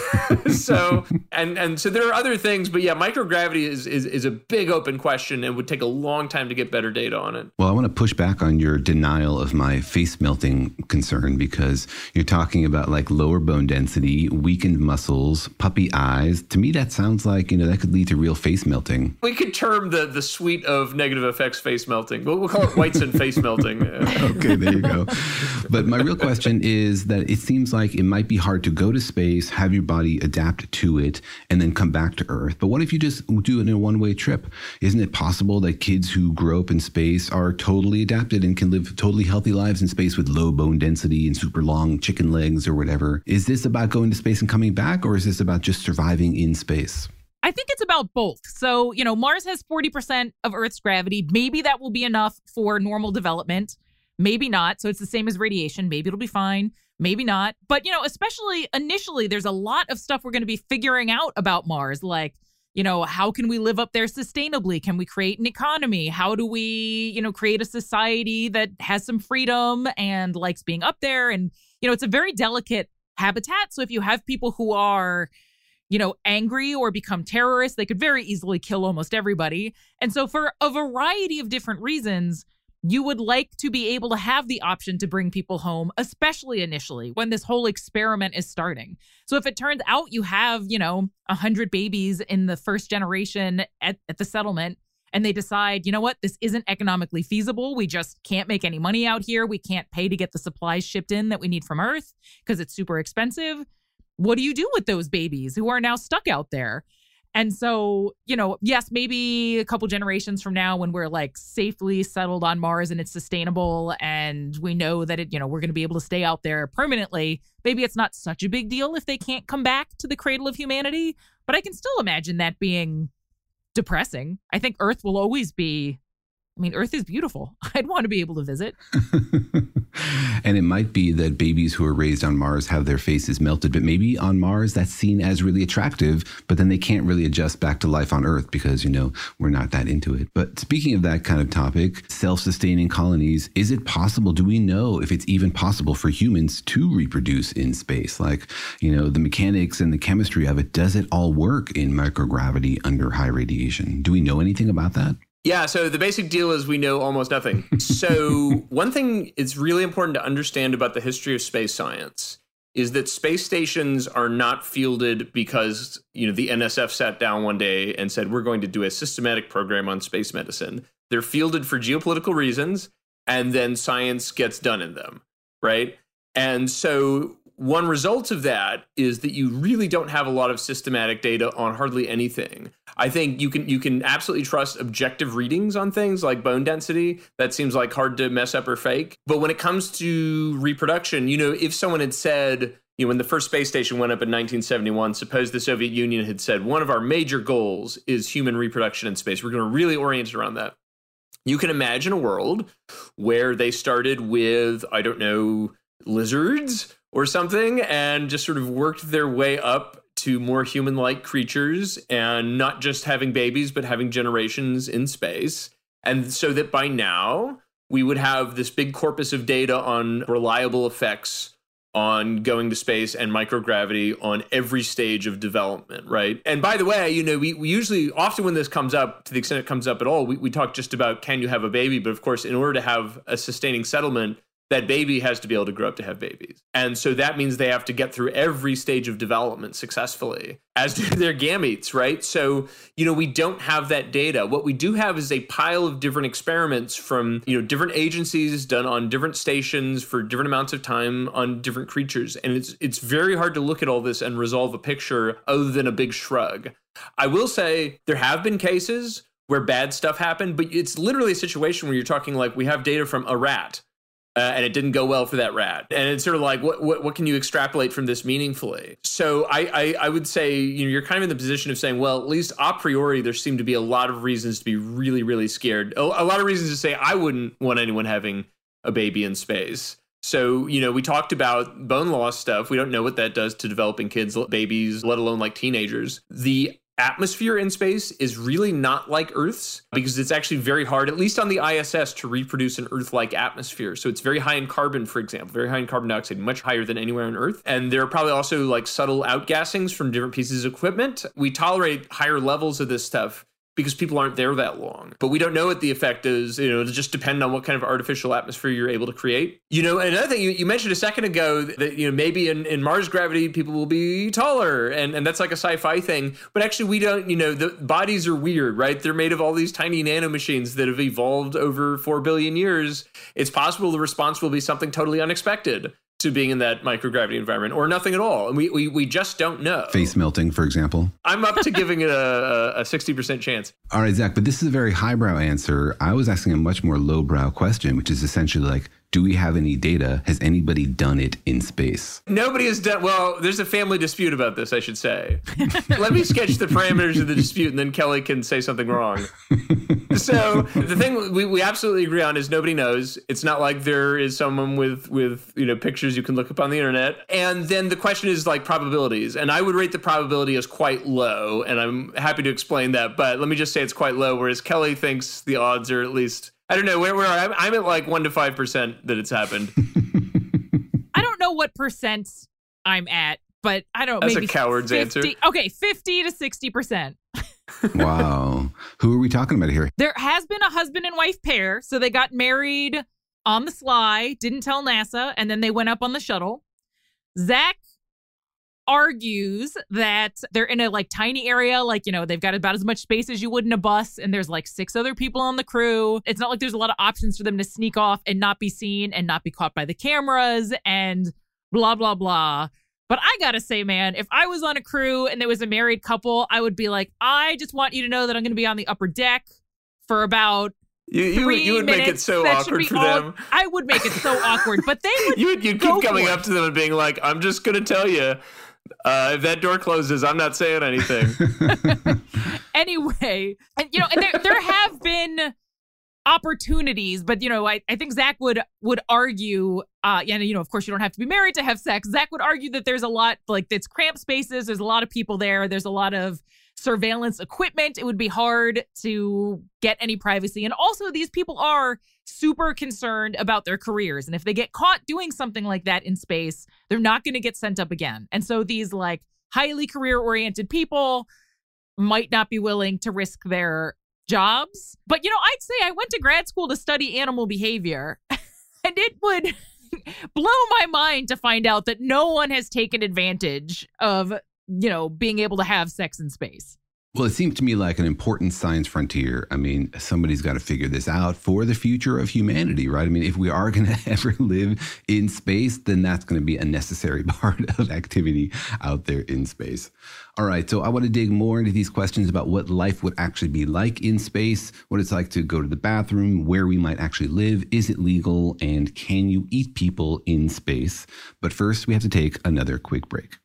So there are other things, but yeah, microgravity is a big open question and would take a long time to get better data on it. Well, I want to push back on your denial of my face melting concern because you're talking about like lower bone density, weakened muscles, puppy eyes. To me, that sounds like, you know, that could lead to real face melting. We could term the suite of negative effects face melting. We'll call it Whiteson face melting. Okay, there you go. But my real question is that it seems like it might be hard to go to space, have your body adapt to it, and then come back to Earth. But what if you just do it in a one-way trip? Isn't it possible that kids who grow up in space are totally adapted and can live totally healthy lives in space with low bone density and super long chicken legs or whatever? Is this about going to space and coming back, or is this about just surviving in space? I think it's about both. So, you know, Mars has 40% of Earth's gravity. Maybe that will be enough for normal development. Maybe not. So it's the same as radiation. Maybe it'll be fine. Maybe not. But, you know, especially initially, there's a lot of stuff we're going to be figuring out about Mars. Like, you know, how can we live up there sustainably? Can we create an economy? How do we, you know, create a society that has some freedom and likes being up there? And, you know, it's a very delicate habitat. So if you have people who are, you know, angry or become terrorists, they could very easily kill almost everybody. And so for a variety of different reasons, you would like to be able to have the option to bring people home, especially initially when this whole experiment is starting. So if it turns out you have, you know, 100 babies in the first generation at the settlement, and they decide, you know what, this isn't economically feasible. We just can't make any money out here. We can't pay to get the supplies shipped in that we need from Earth because it's super expensive. What do you do with those babies who are now stuck out there? And so, you know, yes, maybe a couple generations from now when we're like safely settled on Mars and it's sustainable and we know that it, you know, we're going to be able to stay out there permanently, maybe it's not such a big deal if they can't come back to the cradle of humanity. But I can still imagine that being depressing. I think Earth will always be, I mean, Earth is beautiful. I'd want to be able to visit. And it might be that babies who are raised on Mars have their faces melted, but maybe on Mars that's seen as really attractive, but then they can't really adjust back to life on Earth because, you know, we're not that into it. But speaking of that kind of topic, self-sustaining colonies, is it possible? Do we know if it's even possible for humans to reproduce in space? Like, you know, the mechanics and the chemistry of it, does it all work in microgravity under high radiation? Do we know anything about that? Yeah, so the basic deal is we know almost nothing. So one thing it's really important to understand about the history of space science is that space stations are not fielded because, you know, the NSF sat down one day and said, we're going to do a systematic program on space medicine. They're fielded for geopolitical reasons, and then science gets done in them, right? And so one result of that is that you really don't have a lot of systematic data on hardly anything. I think you can absolutely trust objective readings on things like bone density. That seems like hard to mess up or fake. But when it comes to reproduction, if someone had said, when the first space station went up in 1971, suppose the Soviet Union had said, one of our major goals is human reproduction in space. We're going to really orient it around that. You can imagine a world where they started with, I don't know, lizards or something, and just sort of worked their way up to more human-like creatures, and not just having babies, but having generations in space. And so that by now, we would have this big corpus of data on reliable effects on going to space and microgravity on every stage of development, right? And by the way, we usually, often when this comes up, to the extent it comes up at all, we talk just about, can you have a baby? But of course, in order to have a sustaining settlement, that baby has to be able to grow up to have babies. And so that means they have to get through every stage of development successfully, as do their gametes, right? So, we don't have that data. What we do have is a pile of different experiments from, different agencies done on different stations for different amounts of time on different creatures. And it's very hard to look at all this and resolve a picture other than a big shrug. I will say there have been cases where bad stuff happened, but it's literally a situation where you're talking like, we have data from a rat. And it didn't go well for that rat. And it's sort of like, what can you extrapolate from this meaningfully? So I would say, you're kind of in the position of saying, well, at least a priori, there seem to be a lot of reasons to be really, really scared. A lot of reasons to say, I wouldn't want anyone having a baby in space. So, we talked about bone loss stuff. We don't know what that does to developing kids, babies, let alone like teenagers. The atmosphere in space is really not like Earth's, because it's actually very hard, at least on the ISS, to reproduce an Earth-like atmosphere. So it's very high in carbon, for example, very high in carbon dioxide, much higher than anywhere on Earth. And there are probably also like subtle outgassings from different pieces of equipment. We tolerate higher levels of this stuff because people aren't there that long. But we don't know what the effect is. It'll just depend on what kind of artificial atmosphere you're able to create. Another thing you mentioned a second ago that, maybe in Mars gravity, people will be taller. And that's like a sci-fi thing. But actually, we don't, the bodies are weird, right? They're made of all these tiny nanomachines that have evolved over 4 billion years. It's possible the response will be something totally unexpected to being in that microgravity environment, or nothing at all. And we just don't know. Face melting, for example. I'm up to giving it a 60% chance. All right, Zach, but this is a very highbrow answer. I was asking a much more lowbrow question, which is essentially like, do we have any data? Has anybody done it in space? Nobody has done. Well, there's a family dispute about this, I should say. Let me sketch the parameters of the dispute, and then Kelly can say something wrong. So the thing we absolutely agree on is nobody knows. It's not like there is someone with pictures you can look up on the internet. And then the question is like probabilities. And I would rate the probability as quite low, and I'm happy to explain that. But let me just say it's quite low, whereas Kelly thinks the odds are at least, I don't know, where I'm at like 1 to 5% that it's happened. I don't know what percent I'm at, but I don't know. That's maybe a coward's 50, answer. Okay, 50 to 60%. Wow. Who are we talking about here? There has been a husband and wife pair. So they got married on the sly, didn't tell NASA, and then they went up on the shuttle. Zach argues that they're in a like tiny area, like, they've got about as much space as you would in a bus, and there's like 6 other people on the crew. It's not like there's a lot of options for them to sneak off and not be seen and not be caught by the cameras and blah, blah, blah. But I gotta say, man, if I was on a crew and there was a married couple, I would be like, I just want you to know that I'm going to be on the upper deck for about You would make it so awkward for them. I would make it so awkward, but they would. You'd keep coming up to them and being like, I'm just going to tell you, if that door closes, I'm not saying anything. Anyway, and there have been opportunities, but I think Zach would argue, of course you don't have to be married to have sex. Zach would argue that there's a lot, like, it's cramped spaces, there's a lot of people there's a lot of surveillance equipment. It would be hard to get any privacy. And also these people are super concerned about their careers. And if they get caught doing something like that in space, they're not going to get sent up again. And so these like highly career oriented people might not be willing to risk their jobs. But, I'd say I went to grad school to study animal behavior, and it would blow my mind to find out that no one has taken advantage of, being able to have sex in space. Well, it seemed to me like an important science frontier. I mean, somebody's got to figure this out for the future of humanity, right? I mean, if we are going to ever live in space, then that's going to be a necessary part of activity out there in space. All right, so I want to dig more into these questions about what life would actually be like in space, what it's like to go to the bathroom, where we might actually live, is it legal, and can you eat people in space? But first, we have to take another quick break.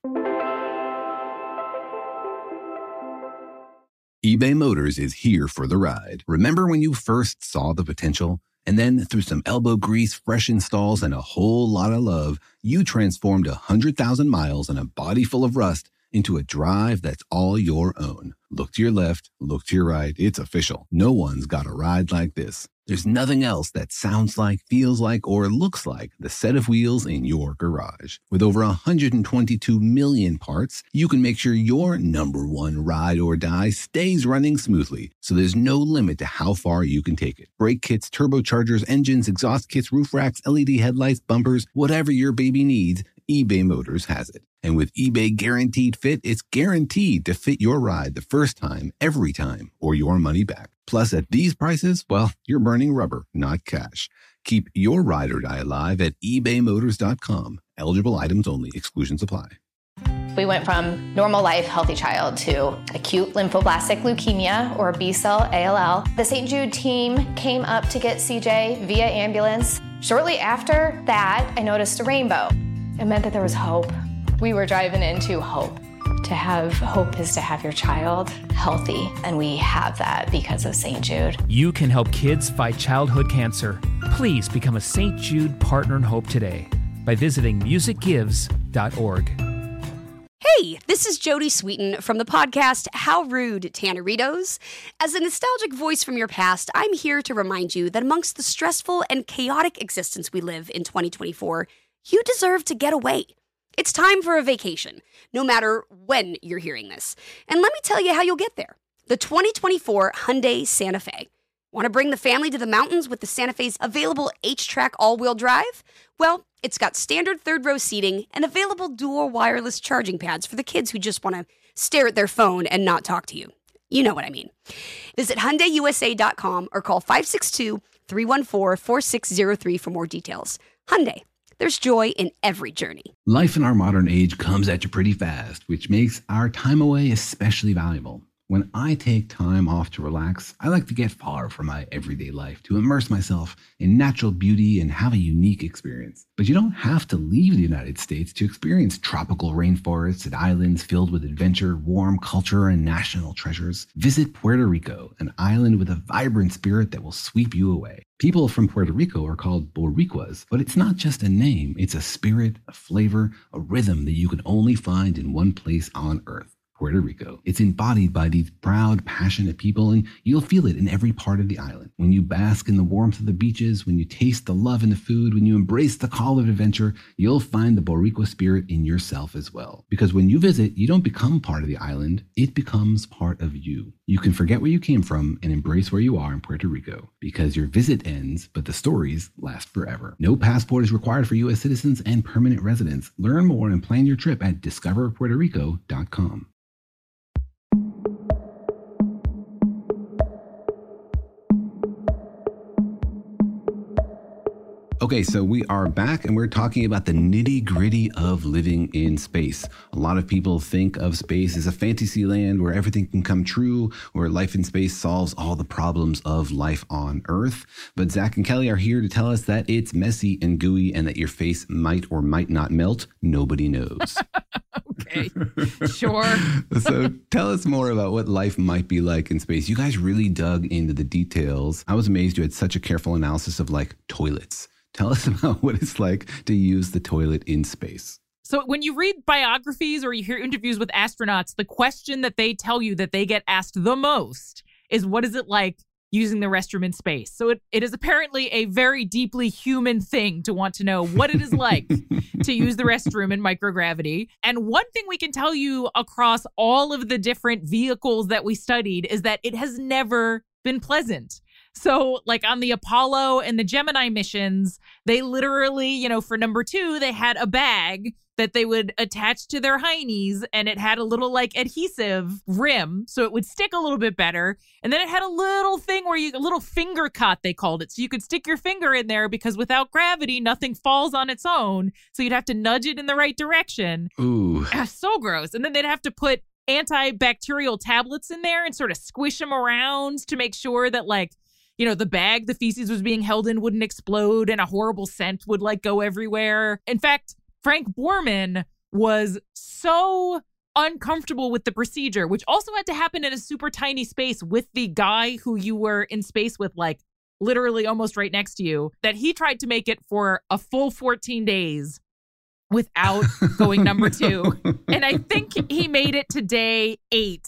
eBay Motors is here for the ride. Remember when you first saw the potential? And then through some elbow grease, fresh installs, and a whole lot of love, you transformed 100,000 miles and a body full of rust into a drive that's all your own. Look to your left, look to your right. It's official. No one's got a ride like this. There's nothing else that sounds like, feels like, or looks like the set of wheels in your garage. With over 122 million parts, you can make sure your number one ride or die stays running smoothly, so there's no limit to how far you can take it. Brake kits, turbochargers, engines, exhaust kits, roof racks, LED headlights, bumpers, whatever your baby needs, eBay Motors has it. And with eBay Guaranteed Fit, it's guaranteed to fit your ride the first time, every time, or your money back. Plus, at these prices, well, you're burning rubber, not cash. Keep your ride or die alive at ebaymotors.com. Eligible items only. Exclusions apply. We went from normal life, healthy child to acute lymphoblastic leukemia or B-cell ALL. The St. Jude team came up to get CJ via ambulance. Shortly after that, I noticed a rainbow. It meant that there was hope. We were driving into hope. To have hope is to have your child healthy, and we have that because of St. Jude. You can help kids fight childhood cancer. Please become a St. Jude Partner in Hope today by visiting musicgives.org. Hey, this is Jodie Sweetin from the podcast How Rude, Tanneritos. As a nostalgic voice from your past, I'm here to remind you that amongst the stressful and chaotic existence we live in 2024, you deserve to get away. It's time for a vacation, no matter when you're hearing this. And let me tell you how you'll get there. The 2024 Hyundai Santa Fe. Want to bring the family to the mountains with the Santa Fe's available H-Track all-wheel drive? Well, it's got standard third-row seating and available dual wireless charging pads for the kids who just want to stare at their phone and not talk to you. You know what I mean. Visit HyundaiUSA.com or call 562-314-4603 for more details. Hyundai. There's joy in every journey. Life in our modern age comes at you pretty fast, which makes our time away especially valuable. When I take time off to relax, I like to get far from my everyday life to immerse myself in natural beauty and have a unique experience. But you don't have to leave the United States to experience tropical rainforests and islands filled with adventure, warm culture, and national treasures. Visit Puerto Rico, an island with a vibrant spirit that will sweep you away. People from Puerto Rico are called Boricuas, but it's not just a name. It's a spirit, a flavor, a rhythm that you can only find in one place on Earth. Puerto Rico. It's embodied by these proud, passionate people, and you'll feel it in every part of the island. When you bask in the warmth of the beaches, when you taste the love in the food, when you embrace the call of adventure, you'll find the Boricua spirit in yourself as well. Because when you visit, you don't become part of the island, it becomes part of you. You can forget where you came from and embrace where you are in Puerto Rico. Because your visit ends, but the stories last forever. No passport is required for U.S. citizens and permanent residents. Learn more and plan your trip at discoverpuertorico.com. Okay, so we are back and we're talking about the nitty-gritty of living in space. A lot of people think of space as a fantasy land where everything can come true, where life in space solves all the problems of life on Earth. But Zach and Kelly are here to tell us that it's messy and gooey and that your face might or might not melt. Nobody knows. Okay, sure. So tell us more about what life might be like in space. You guys really dug into the details. I was amazed you had such a careful analysis of like toilets. Tell us about what it's like to use the toilet in space. So when you read biographies or you hear interviews with astronauts, the question that they tell you that they get asked the most is, what is it like using the restroom in space? So it is apparently a very deeply human thing to want to know what it is like to use the restroom in microgravity. And one thing we can tell you across all of the different vehicles that we studied is that it has never been pleasant. So like on the Apollo and the Gemini missions, they literally, for number 2, they had a bag that they would attach to their heinies, and it had a little like adhesive rim so it would stick a little bit better. And then it had a little thing where a little finger cot, they called it. So you could stick your finger in there because without gravity, nothing falls on its own. So you'd have to nudge it in the right direction. Ooh. So gross. And then they'd have to put antibacterial tablets in there and sort of squish them around to make sure that the bag the feces was being held in wouldn't explode and a horrible scent would go everywhere. In fact, Frank Borman was so uncomfortable with the procedure, which also had to happen in a super tiny space with the guy who you were in space with, literally almost right next to you, that he tried to make it for a full 14 days without going number 2. And I think he made it to day 8.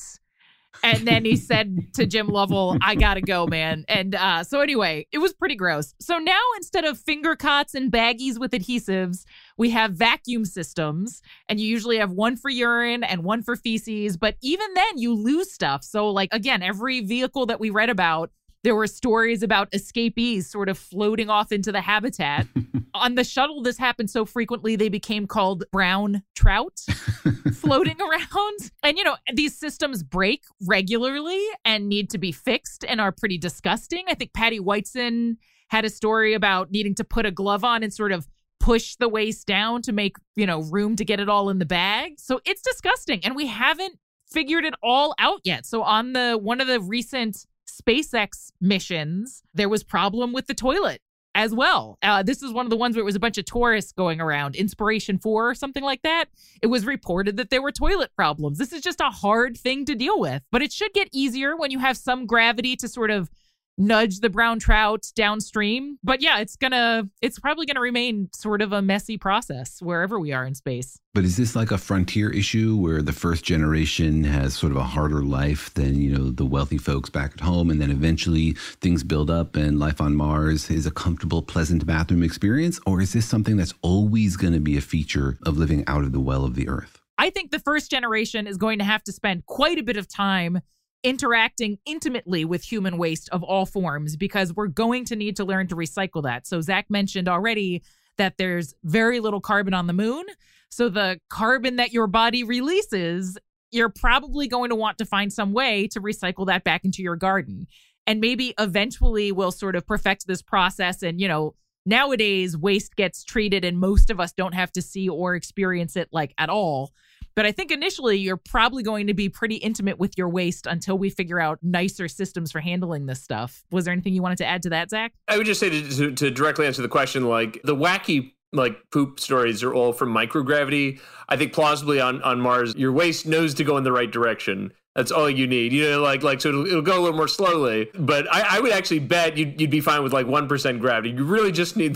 And then he said to Jim Lovell, I gotta go, man. And so anyway, it was pretty gross. So now instead of finger cots and baggies with adhesives, we have vacuum systems. And you usually have one for urine and one for feces. But even then, you lose stuff. So again, every vehicle that we read about, there were stories about escapees sort of floating off into the habitat. On the shuttle, this happened so frequently, they became called brown trout floating around. And, these systems break regularly and need to be fixed and are pretty disgusting. I think Patty Whiteson had a story about needing to put a glove on and sort of push the waste down to make, room to get it all in the bag. So it's disgusting. And we haven't figured it all out yet. So on one of the recent SpaceX missions, there was problem with the toilet as well. This is one of the ones where it was a bunch of tourists going around, Inspiration 4 or something like that. It was reported that there were toilet problems. This is just a hard thing to deal with, but it should get easier when you have some gravity to sort of nudge the brown trout downstream. But yeah, it's probably gonna remain sort of a messy process wherever we are in space. But is this like a frontier issue where the first generation has sort of a harder life than, the wealthy folks back at home, and then eventually things build up and life on Mars is a comfortable, pleasant bathroom experience? Or is this something that's always going to be a feature of living out of the well of the Earth? I think the first generation is going to have to spend quite a bit of time interacting intimately with human waste of all forms, because we're going to need to learn to recycle that. So Zach mentioned already that there's very little carbon on the moon. So the carbon that your body releases, you're probably going to want to find some way to recycle that back into your garden. And maybe eventually we'll sort of perfect this process. And, nowadays waste gets treated and most of us don't have to see or experience it at all. But I think initially you're probably going to be pretty intimate with your waste until we figure out nicer systems for handling this stuff. Was there anything you wanted to add to that, Zach? I would just say to directly answer the question, the wacky poop stories are all from microgravity. I think plausibly on Mars, your waste knows to go in the right direction. That's all you need, so it'll go a little more slowly. But I would actually bet you'd be fine with 1% gravity. You really just need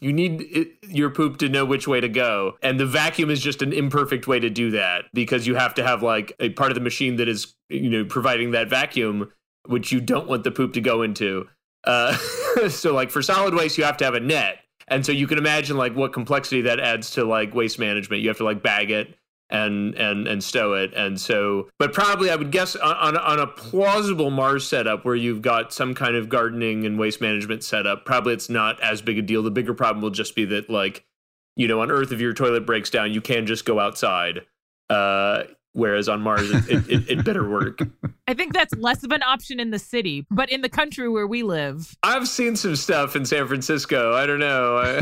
your poop to know which way to go. And the vacuum is just an imperfect way to do that, because you have to have a part of the machine that is, providing that vacuum, which you don't want the poop to go into. So for solid waste, you have to have a net. And so you can imagine what complexity that adds to waste management. You have to bag it and stow it. And so, but probably I would guess on a plausible Mars setup where you've got some kind of gardening and waste management setup, probably it's not as big a deal. The bigger problem will just be that on Earth, if your toilet breaks down, you can just go outside. Whereas on Mars, it better work. I think that's less of an option in the city, but in the country where we live. I've seen some stuff in San Francisco. I don't know.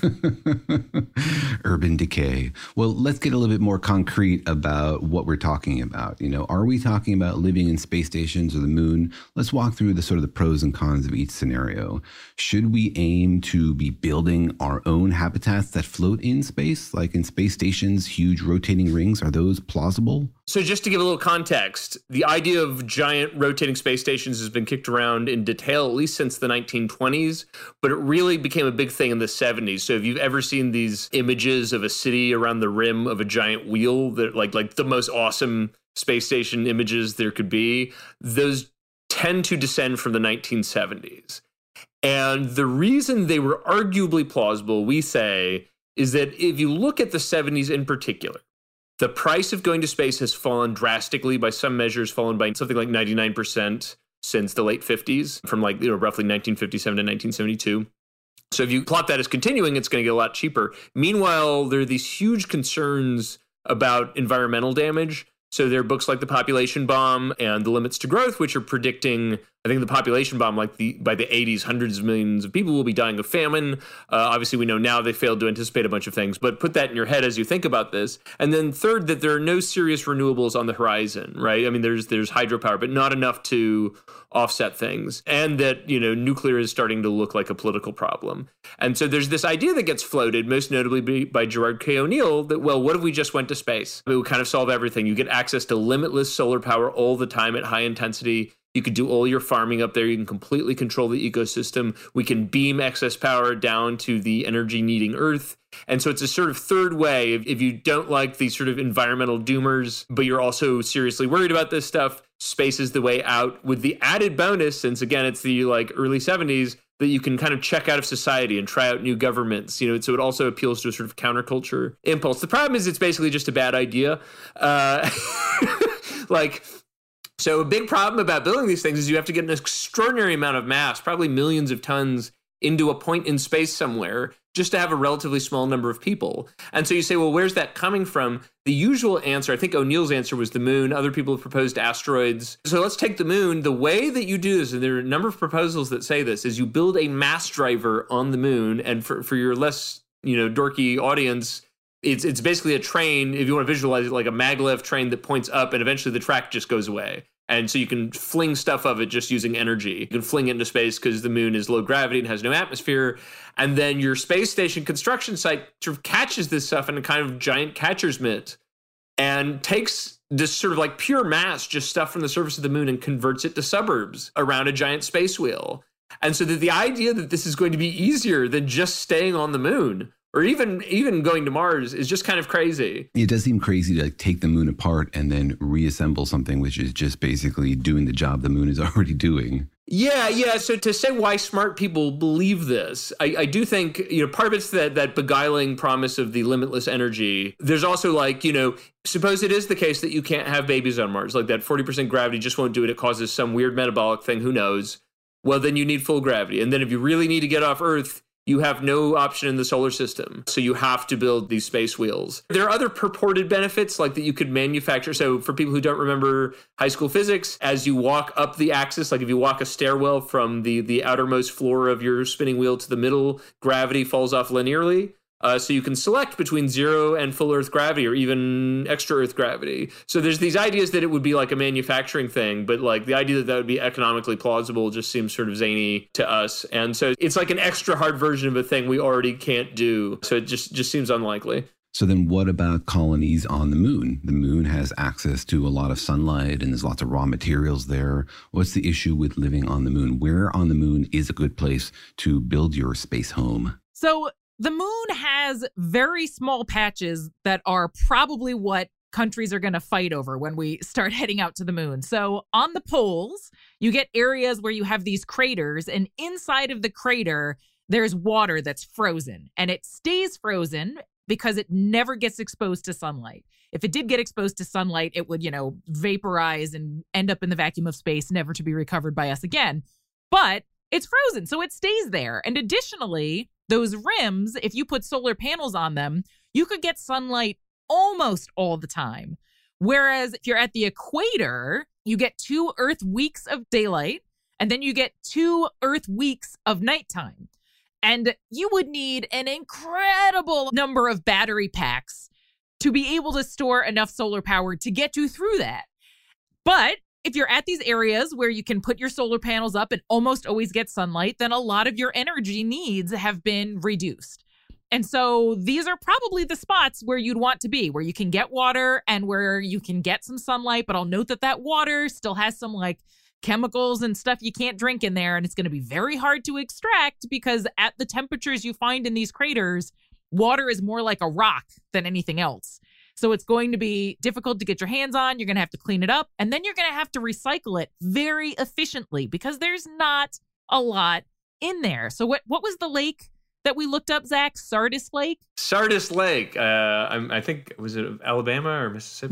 Urban decay. Well, let's get a little bit more concrete about what we're talking about. Are we talking about living in space stations or the moon? Let's walk through the pros and cons of each scenario. Should we aim to be building our own habitats that float in space, like in space stations, huge rotating rings? Are those plausible? So just to give a little context, the idea of giant rotating space stations has been kicked around in detail, at least since the 1920s, but it really became a big thing in the 70s. So if you've ever seen these images of a city around the rim of a giant wheel, that like the most awesome space station images there could be, those tend to descend from the 1970s. And the reason they were arguably plausible, we say, is that if you look at the 70s in particular, the price of going to space has fallen drastically. By some measures, fallen by something like 99% since the late 50s, from roughly 1957 to 1972. So if you plot that as continuing, it's going to get a lot cheaper. Meanwhile, there are these huge concerns about environmental damage. So there are books like The Population Bomb and The Limits to Growth, which are predicting, I think the population bomb, by the 80s, hundreds of millions of people will be dying of famine. Obviously, we know now they failed to anticipate a bunch of things, but put that in your head as you think about this. And then third, that there are no serious renewables on the horizon, right? I mean, there's hydropower, but not enough to offset things. And that, nuclear is starting to look like a political problem. And so there's this idea that gets floated, most notably by Gerard K. O'Neill, that, well, what if we just went to space? It would kind of solve everything. You get access to limitless solar power all the time at high intensity. You could do all your farming up there. You can completely control the ecosystem. We can beam excess power down to the energy-needing Earth. And so it's a sort of third way. If you don't like these sort of environmental doomers, but you're also seriously worried about this stuff, space is the way out, with the added bonus, since, again, it's the early 70s, that you can kind of check out of society and try out new governments. So it also appeals to a sort of counterculture impulse. The problem is it's basically just a bad idea. So a big problem about building these things is you have to get an extraordinary amount of mass, probably millions of tons, into a point in space somewhere just to have a relatively small number of people. And so you say, well, where's that coming from? The usual answer, I think O'Neill's answer was the moon. Other people have proposed asteroids. So let's take the moon. The way that you do this, and there are a number of proposals that say this, is you build a mass driver on the moon. And for your less, dorky audience, it's basically a train, if you want to visualize it, like a maglev train that points up and eventually the track just goes away. And so you can fling stuff of it just using energy. You can fling it into space because the moon is low gravity and has no atmosphere. And then your space station construction site sort of catches this stuff in a kind of giant catcher's mitt and takes this sort of like pure mass, just stuff from the surface of the moon, and converts it to suburbs around a giant space wheel. And so that the idea that this is going to be easier than just staying on the moon, or even going to Mars, is just kind of crazy. It does seem crazy to take the moon apart and then reassemble something which is just basically doing the job the moon is already doing. Yeah. So to say why smart people believe this, I do think, part of it's that beguiling promise of the limitless energy. There's also suppose it is the case that you can't have babies on Mars, like that 40% gravity just won't do it. It causes some weird metabolic thing. Who knows? Well, then you need full gravity. And then if you really need to get off Earth, you have no option in the solar system. So you have to build these space wheels. There are other purported benefits, like that you could manufacture. So for people who don't remember high school physics, as you walk up the axis, like if you walk a stairwell from the outermost floor of your spinning wheel to the middle, gravity falls off linearly. So you can select between 0 and full Earth gravity, or even extra Earth gravity. So there's these ideas that it would be like a manufacturing thing, but like the idea that would be economically plausible just seems sort of zany to us. And so it's like an extra hard version of a thing we already can't do. So it just seems unlikely. So then what about colonies on the moon? The moon has access to a lot of sunlight and there's lots of raw materials there. What's the issue with living on the moon? Where on the moon is a good place to build your space home? So the moon has very small patches that are probably what countries are going to fight over when we start heading out to the moon. So on the poles, you get areas where you have these craters, and inside of the crater, there's water that's frozen, and it stays frozen because it never gets exposed to sunlight. If it did get exposed to sunlight, it would, vaporize and end up in the vacuum of space, never to be recovered by us again. But it's frozen, so it stays there. And additionally, those rims, if you put solar panels on them, you could get sunlight almost all the time. Whereas if you're at the equator, you get 2 Earth weeks of daylight, and then you get 2 Earth weeks of nighttime. And you would need an incredible number of battery packs to be able to store enough solar power to get you through that. But if you're at these areas where you can put your solar panels up and almost always get sunlight, then a lot of your energy needs have been reduced. And so these are probably the spots where you'd want to be, where you can get water and where you can get some sunlight. But I'll note that water still has some chemicals and stuff you can't drink in there. And it's going to be very hard to extract because at the temperatures you find in these craters, water is more like a rock than anything else. So it's going to be difficult to get your hands on. You're going to have to clean it up. And then you're going to have to recycle it very efficiently because there's not a lot in there. So what was the lake that we looked up, Zach? Sardis Lake? Sardis Lake. I think, was it Alabama or Mississippi?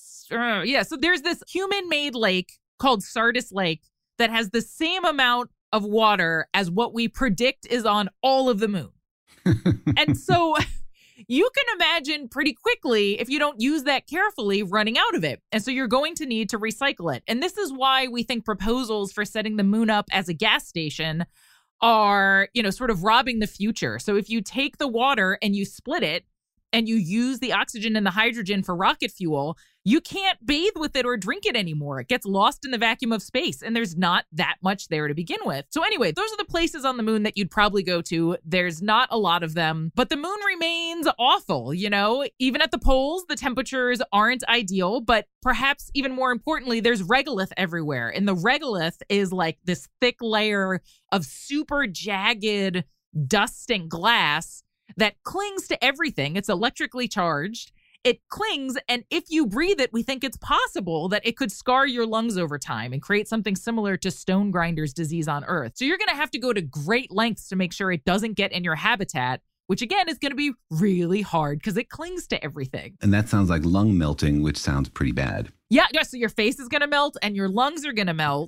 Yeah. So there's this human-made lake called Sardis Lake that has the same amount of water as what we predict is on all of the moon. And so you can imagine pretty quickly, if you don't use that carefully, running out of it. And so you're going to need to recycle it. And this is why we think proposals for setting the moon up as a gas station are, sort of robbing the future. So if you take the water and you split it and you use the oxygen and the hydrogen for rocket fuel, you can't bathe with it or drink it anymore. It gets lost in the vacuum of space, and there's not that much there to begin with. So anyway, those are the places on the moon that you'd probably go to. There's not a lot of them, but the moon remains awful, Even at the poles, the temperatures aren't ideal, but perhaps even more importantly, there's regolith everywhere. And the regolith is like this thick layer of super jagged dust and glass that clings to everything. It's electrically charged. It clings, and if you breathe it, we think it's possible that it could scar your lungs over time and create something similar to stone grinders disease on Earth. So you're going to have to go to great lengths to make sure it doesn't get in your habitat, which again is going to be really hard because it clings to everything. And that sounds like lung melting, which sounds pretty bad. Yeah, so your face is going to melt and your lungs are going to melt.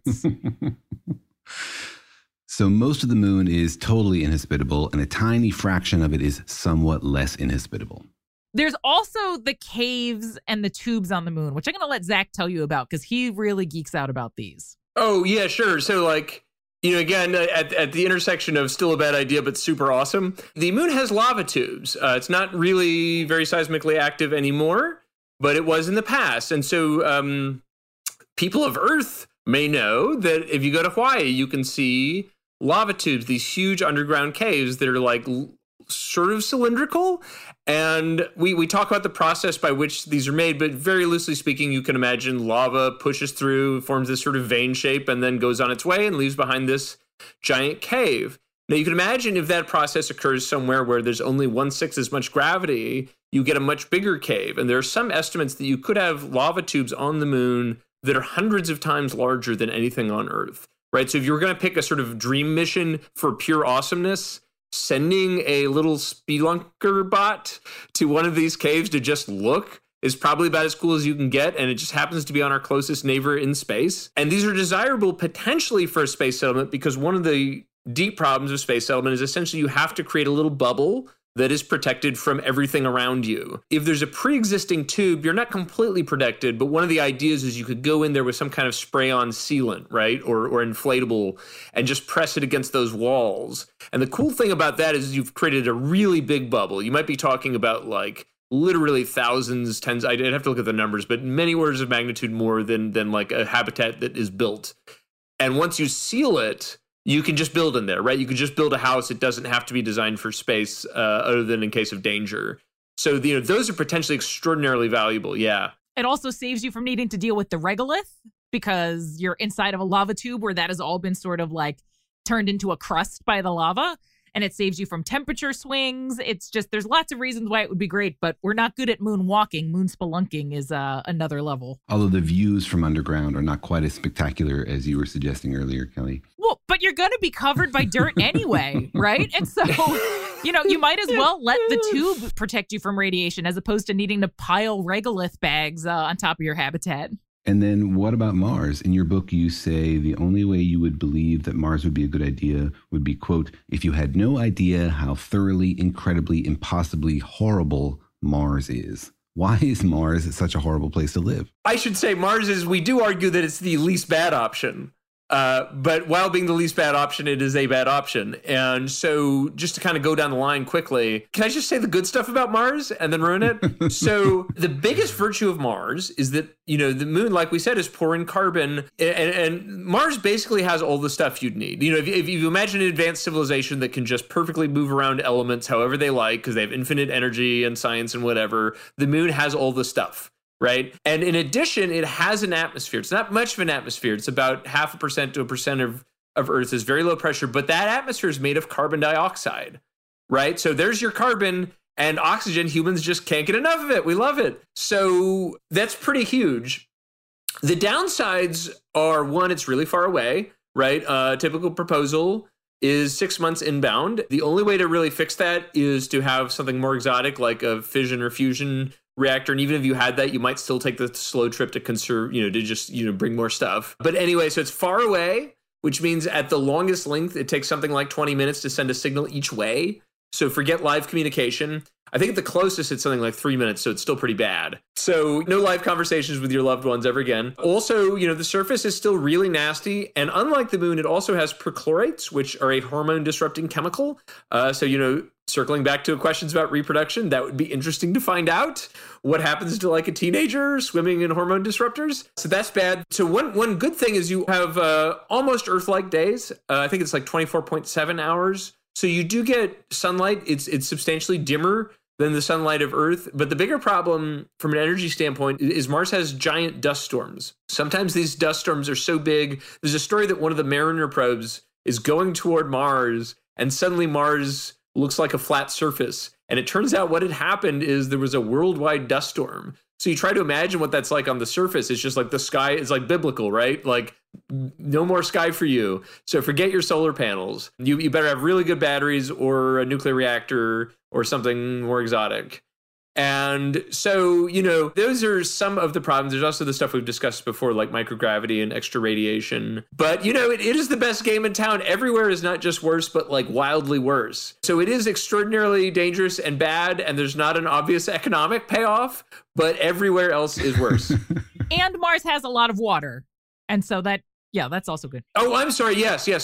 So most of the moon is totally inhospitable, and a tiny fraction of it is somewhat less inhospitable. There's also the caves and the tubes on the moon, which I'm going to let Zach tell you about because he really geeks out about these. Oh, yeah, sure. So again, at the intersection of still a bad idea, but super awesome, the moon has lava tubes. It's not really very seismically active anymore, but it was in the past. And so people of Earth may know that if you go to Hawaii, you can see lava tubes, these huge underground caves that are sort of cylindrical. And we talk about the process by which these are made, but very loosely speaking, you can imagine lava pushes through, forms this sort of vein shape, and then goes on its way and leaves behind this giant cave. Now, you can imagine if that process occurs somewhere where there's only 1/6 as much gravity, you get a much bigger cave. And there are some estimates that you could have lava tubes on the moon that are hundreds of times larger than anything on Earth, right? So if you were going to pick a sort of dream mission for pure awesomeness, sending a little spelunker bot to one of these caves to just look is probably about as cool as you can get, and it just happens to be on our closest neighbor in space. And these are desirable potentially for a space settlement because one of the deep problems of space settlement is essentially you have to create a little bubble that is protected from everything around you. If there's a pre-existing tube, you're not completely protected, but one of the ideas is you could go in there with some kind of spray-on sealant, right, or inflatable, and just press it against those walls. And the cool thing about that is you've created a really big bubble. You might be talking about literally thousands, tens, I'd have to look at the numbers, but many orders of magnitude more than like a habitat that is built. And once you seal it, you can just build in there, right? You can just build a house. It doesn't have to be designed for space other than in case of danger. So, those are potentially extraordinarily valuable. Yeah. It also saves you from needing to deal with the regolith because you're inside of a lava tube where that has all been sort of turned into a crust by the lava. And it saves you from temperature swings. It's just, there's lots of reasons why it would be great, but we're not good at moonwalking. Moon spelunking is another level. Although the views from underground are not quite as spectacular as you were suggesting earlier, Kelly. Well, but you're going to be covered by dirt anyway, right? And so, you might as well let the tube protect you from radiation as opposed to needing to pile regolith bags on top of your habitat. And then what about Mars? In your book, you say the only way you would believe that Mars would be a good idea would be, quote, if you had no idea how thoroughly, incredibly, impossibly horrible Mars is. Why is Mars such a horrible place to live? I should say we do argue that it's the least bad option. But while being the least bad option, it is a bad option. And so just to kind of go down the line quickly, can I just say the good stuff about Mars and then ruin it? So the biggest virtue of Mars is that, the moon, like we said, is poor in carbon. And Mars basically has all the stuff you'd need. If you imagine an advanced civilization that can just perfectly move around elements however they like, because they have infinite energy and science and whatever, the moon has all the stuff. Right. And in addition, it has an atmosphere. It's not much of an atmosphere. It's about 0.5% to 1% of Earth is very low pressure. But that atmosphere is made of carbon dioxide. Right. So there's your carbon and oxygen. Humans just can't get enough of it. We love it. So that's pretty huge. The downsides are, one, it's really far away. Right. Typical proposal is 6 months inbound. The only way to really fix that is to have something more exotic like a fission or fusion reactor. And even if you had that, you might still take the slow trip to conserve, to just, bring more stuff. But anyway, so it's far away, which means at the longest length, it takes something like 20 minutes to send a signal each way. So forget live communication. I think at the closest, it's something like 3 minutes, so it's still pretty bad. So no live conversations with your loved ones ever again. Also, the surface is still really nasty. And unlike the moon, it also has perchlorates, which are a hormone-disrupting chemical. Circling back to questions about reproduction, that would be interesting to find out what happens to like a teenager swimming in hormone disruptors. So that's bad. So one good thing is you have almost Earth-like days. I think it's like 24.7 hours. So you do get sunlight. It's substantially dimmer than the sunlight of Earth. But the bigger problem from an energy standpoint is Mars has giant dust storms. Sometimes these dust storms are so big. There's a story that one of the Mariner probes is going toward Mars, and suddenly Mars looks like a flat surface. And it turns out what had happened is there was a worldwide dust storm. So you try to imagine what that's like on the surface. It's just like the sky is like biblical, right? Like no more sky for you. So forget your solar panels. You better have really good batteries or a nuclear reactor or something more exotic. And so, those are some of the problems. There's also the stuff we've discussed before, like microgravity and extra radiation. But, it is the best game in town. Everywhere is not just worse, but like wildly worse. So it is extraordinarily dangerous and bad, and there's not an obvious economic payoff, but everywhere else is worse. And Mars has a lot of water. And so that's also good. Oh, I'm sorry. Yes. So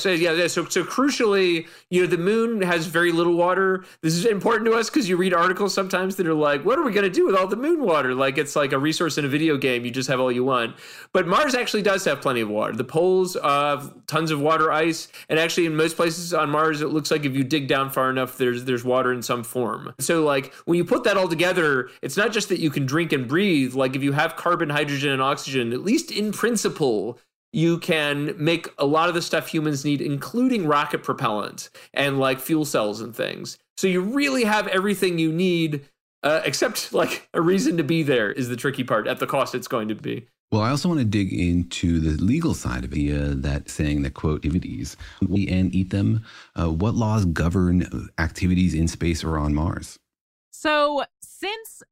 crucially, the moon has very little water. This is important to us because you read articles sometimes that are like, what are we going to do with all the moon water? Like it's like a resource in a video game. You just have all you want. But Mars actually does have plenty of water. The poles have tons of water ice. And actually in most places on Mars, it looks like if you dig down far enough, there's water in some form. So like when you put that all together, it's not just that you can drink and breathe. Like if you have carbon, hydrogen, and oxygen, at least in principle, you can make a lot of the stuff humans need, including rocket propellant and like fuel cells and things. So you really have everything you need, except like a reason to be there is the tricky part at the cost it's going to be. Well, I also want to dig into the legal side of it, that saying that, quote, activities, we and eat them. What laws govern activities in space or on Mars? So since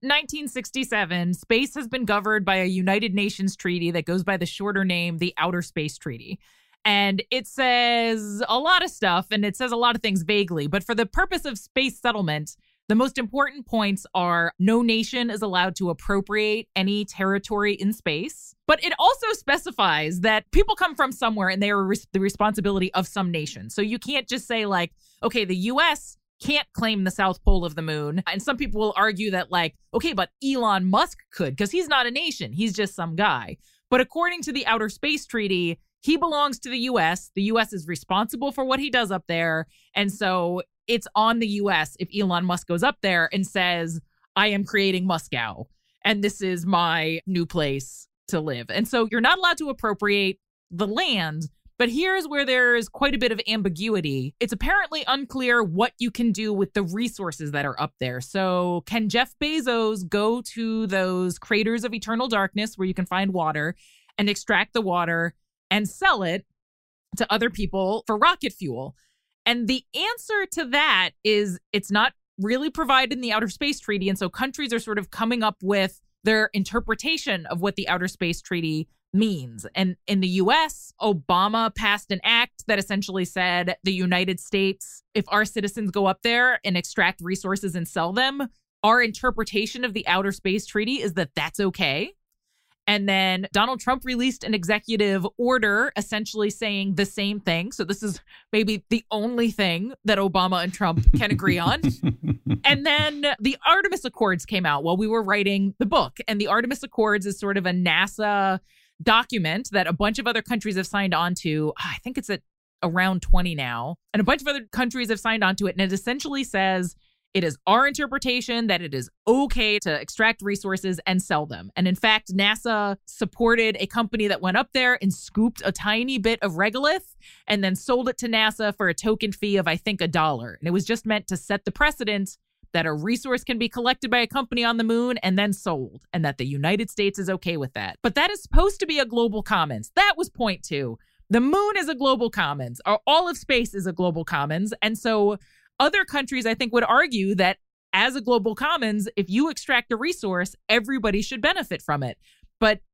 1967, space has been governed by a United Nations treaty that goes by the shorter name, the Outer Space Treaty. And it says a lot of stuff, and it says a lot of things vaguely. But for the purpose of space settlement, the most important points are no nation is allowed to appropriate any territory in space. But it also specifies that people come from somewhere and they are the responsibility of some nation. So you can't just say like, okay, the U.S. can't claim the South Pole of the moon. And some people will argue that like, okay, but Elon Musk could because he's not a nation. He's just some guy. But according to the Outer Space Treaty, he belongs to the U.S. The U.S. is responsible for what he does up there. And so it's on the U.S. if Elon Musk goes up there and says, I am creating Moscow, and this is my new place to live. And so you're not allowed to appropriate the land. But here's where there is quite a bit of ambiguity. It's apparently unclear what you can do with the resources that are up there. So can Jeff Bezos go to those craters of eternal darkness where you can find water and extract the water and sell it to other people for rocket fuel? And the answer to that is it's not really provided in the Outer Space Treaty. And so countries are sort of coming up with their interpretation of what the Outer Space Treaty means. And in the US, Obama passed an act that essentially said the United States, if our citizens go up there and extract resources and sell them, our interpretation of the Outer Space Treaty is that that's okay. And then Donald Trump released an executive order essentially saying the same thing. So this is maybe the only thing that Obama and Trump can agree on. And then the Artemis Accords came out while we were writing the book. And the Artemis Accords is sort of a NASA document that a bunch of other countries have signed on to. I think it's at around 20 now. And a bunch of other countries have signed on to it. And it essentially says it is our interpretation that it is okay to extract resources and sell them. And in fact, NASA supported a company that went up there and scooped a tiny bit of regolith and then sold it to NASA for a token fee of, I think, $1. And it was just meant to set the precedent that a resource can be collected by a company on the moon and then sold, and that the United States is okay with that. But that is supposed to be a global commons. That was point 2. The moon is a global commons, or all of space is a global commons. And so other countries, I think, would argue that as a global commons, if you extract a resource, everybody should benefit from it. But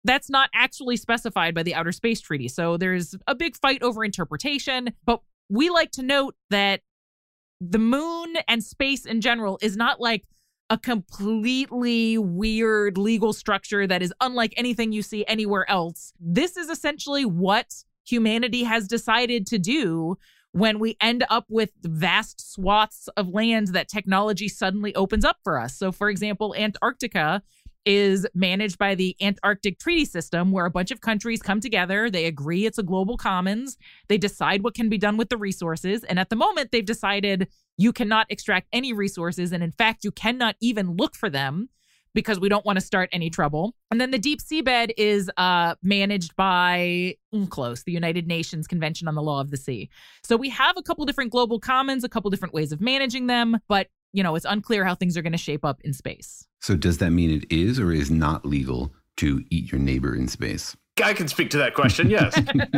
that's not actually specified by the Outer Space Treaty. So there's a big fight over interpretation. But we like to note that the moon and space in general is not like a completely weird legal structure that is unlike anything you see anywhere else. This is essentially what humanity has decided to do when we end up with vast swaths of land that technology suddenly opens up for us. So, for example, Antarctica is managed by the Antarctic Treaty System, where a bunch of countries come together, they agree it's a global commons, they decide what can be done with the resources, and at the moment they've decided you cannot extract any resources, and in fact you cannot even look for them because we don't want to start any trouble. And then the deep seabed is managed by UNCLOS, the United Nations Convention on the Law of the Sea. So we have a couple different global commons, a couple different ways of managing them, but it's unclear how things are going to shape up in space. So does that mean it is or is not legal to eat your neighbor in space? I can speak to that question, yes.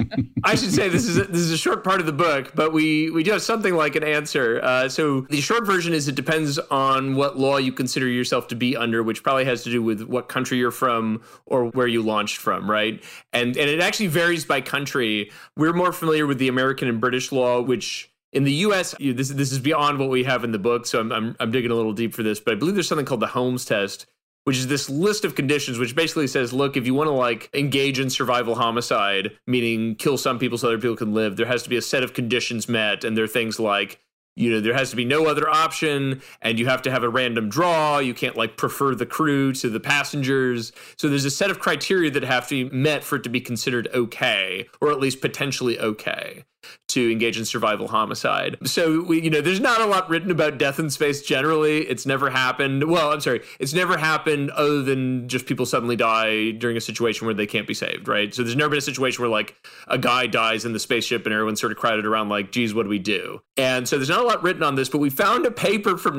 I should say this is a short part of the book, but we do have something like an answer. So the short version is it depends on what law you consider yourself to be under, which probably has to do with what country you're from or where you launched from, right? And it actually varies by country. We're more familiar with the American and British law, which in the U.S., this is beyond what we have in the book, so I'm digging a little deep for this, but I believe there's something called the Holmes test, which is this list of conditions, which basically says, look, if you want to engage in survival homicide, meaning kill some people so other people can live, there has to be a set of conditions met. And there are things like, there has to be no other option, and you have to have a random draw. You can't prefer the crew to the passengers. So there's a set of criteria that have to be met for it to be considered okay, or at least potentially okay, to engage in survival homicide. So, there's not a lot written about death in space generally. It's never happened. Well, I'm sorry. It's never happened other than just people suddenly die during a situation where they can't be saved, right? So there's never been a situation where a guy dies in the spaceship and everyone's sort of crowded around geez, what do we do? And so there's not a lot written on this, but we found a paper from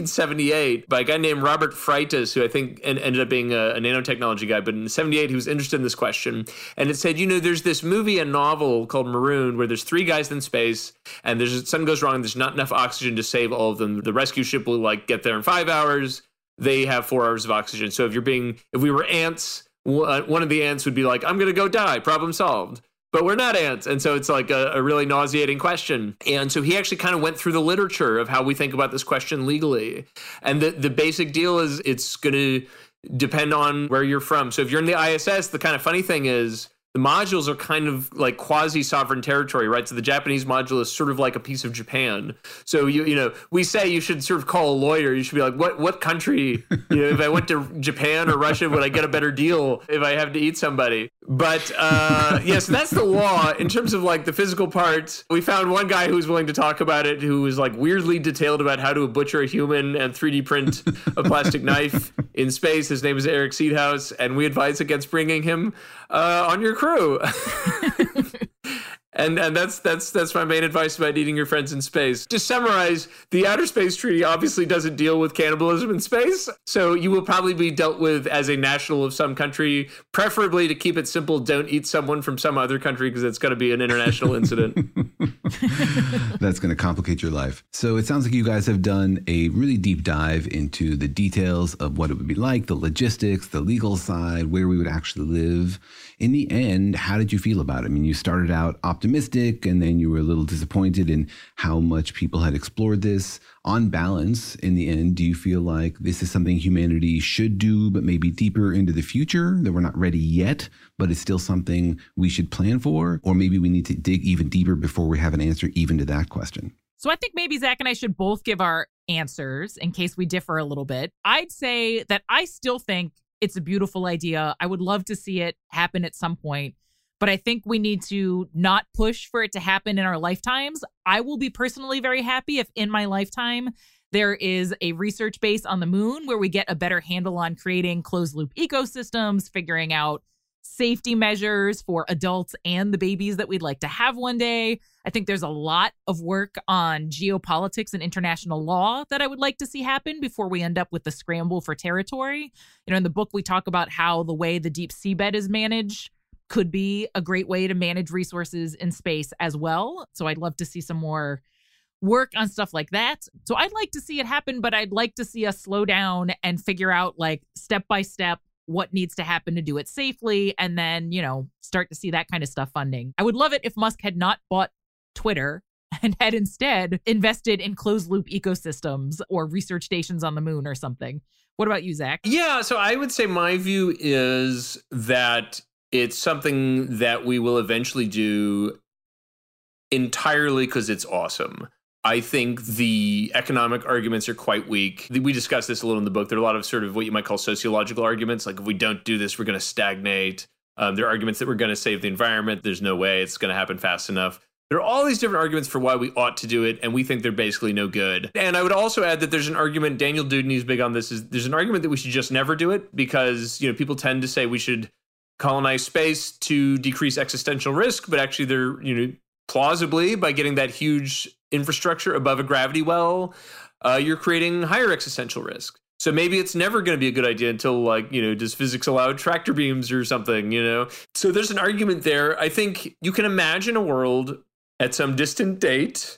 1978 by a guy named Robert Freitas, who I think ended up being a nanotechnology guy, but in 78 he was interested in this question. And it said, there's this movie and novel called Maroon where there's 3 guys in space and something goes wrong and there's not enough oxygen to save all of them. The rescue ship will get there in 5 hours. They have 4 hours of oxygen. So if we were ants, one of the ants would be I'm going to go die, problem solved. But we're not ants. And so it's a really nauseating question. And so he actually kind of went through the literature of how we think about this question legally. And the basic deal is it's going to depend on where you're from. So if you're in the ISS, the kind of funny thing is the modules are kind of quasi-sovereign territory, right? So the Japanese module is sort of like a piece of Japan. So, we say you should sort of call a lawyer. You should be what country, if I went to Japan or Russia, would I get a better deal if I have to eat somebody? But, yes, that's the law. In terms of the physical parts, we found one guy who was willing to talk about it, who was weirdly detailed about how to butcher a human and 3D print a plastic knife in space. His name is Eric Seedhouse, and we advise against bringing him on your crew. And that's my main advice about eating your friends in space. To summarize, the Outer Space Treaty obviously doesn't deal with cannibalism in space, so you will probably be dealt with as a national of some country. Preferably, to keep it simple, don't eat someone from some other country because it's going to be an international incident. That's going to complicate your life. So it sounds like you guys have done a really deep dive into the details of what it would be like, the logistics, the legal side, where we would actually live. In the end, how did you feel about it? I mean, you started out optimistic and then you were a little disappointed in how much people had explored this. On balance, in the end, do you feel like this is something humanity should do, but maybe deeper into the future, that we're not ready yet, but it's still something we should plan for? Or maybe we need to dig even deeper before we have an answer even to that question? So I think maybe Zach and I should both give our answers in case we differ a little bit. I'd say that I still think it's a beautiful idea. I would love to see it happen at some point, but I think we need to not push for it to happen in our lifetimes. I will be personally very happy if in my lifetime there is a research base on the moon where we get a better handle on creating closed loop ecosystems, figuring out safety measures for adults and the babies that we'd like to have one day. I think there's a lot of work on geopolitics and international law that I would like to see happen before we end up with the scramble for territory. In the book, we talk about how the way the deep seabed is managed could be a great way to manage resources in space as well. So I'd love to see some more work on stuff like that. So I'd like to see it happen, but I'd like to see us slow down and figure out step by step what needs to happen to do it safely, and then, start to see that kind of stuff funding. I would love it if Musk had not bought Twitter and had instead invested in closed loop ecosystems or research stations on the moon or something. What about you, Zach? Yeah, so I would say my view is that it's something that we will eventually do entirely because it's awesome. I think the economic arguments are quite weak. We discussed this a little in the book. There are a lot of sort of what you might call sociological arguments. Like, if we don't do this, we're going to stagnate. There are arguments that we're going to save the environment. There's no way it's going to happen fast enough. There are all these different arguments for why we ought to do it, and we think they're basically no good. And I would also add that there's an argument, Daniel Dudney's big on this, there's an argument that we should just never do it because, people tend to say we should colonize space to decrease existential risk, but actually they're, plausibly by getting that huge infrastructure above a gravity well, you're creating higher existential risk. So maybe it's never going to be a good idea until, does physics allow tractor beams or something, So there's an argument there. I think you can imagine a world at some distant date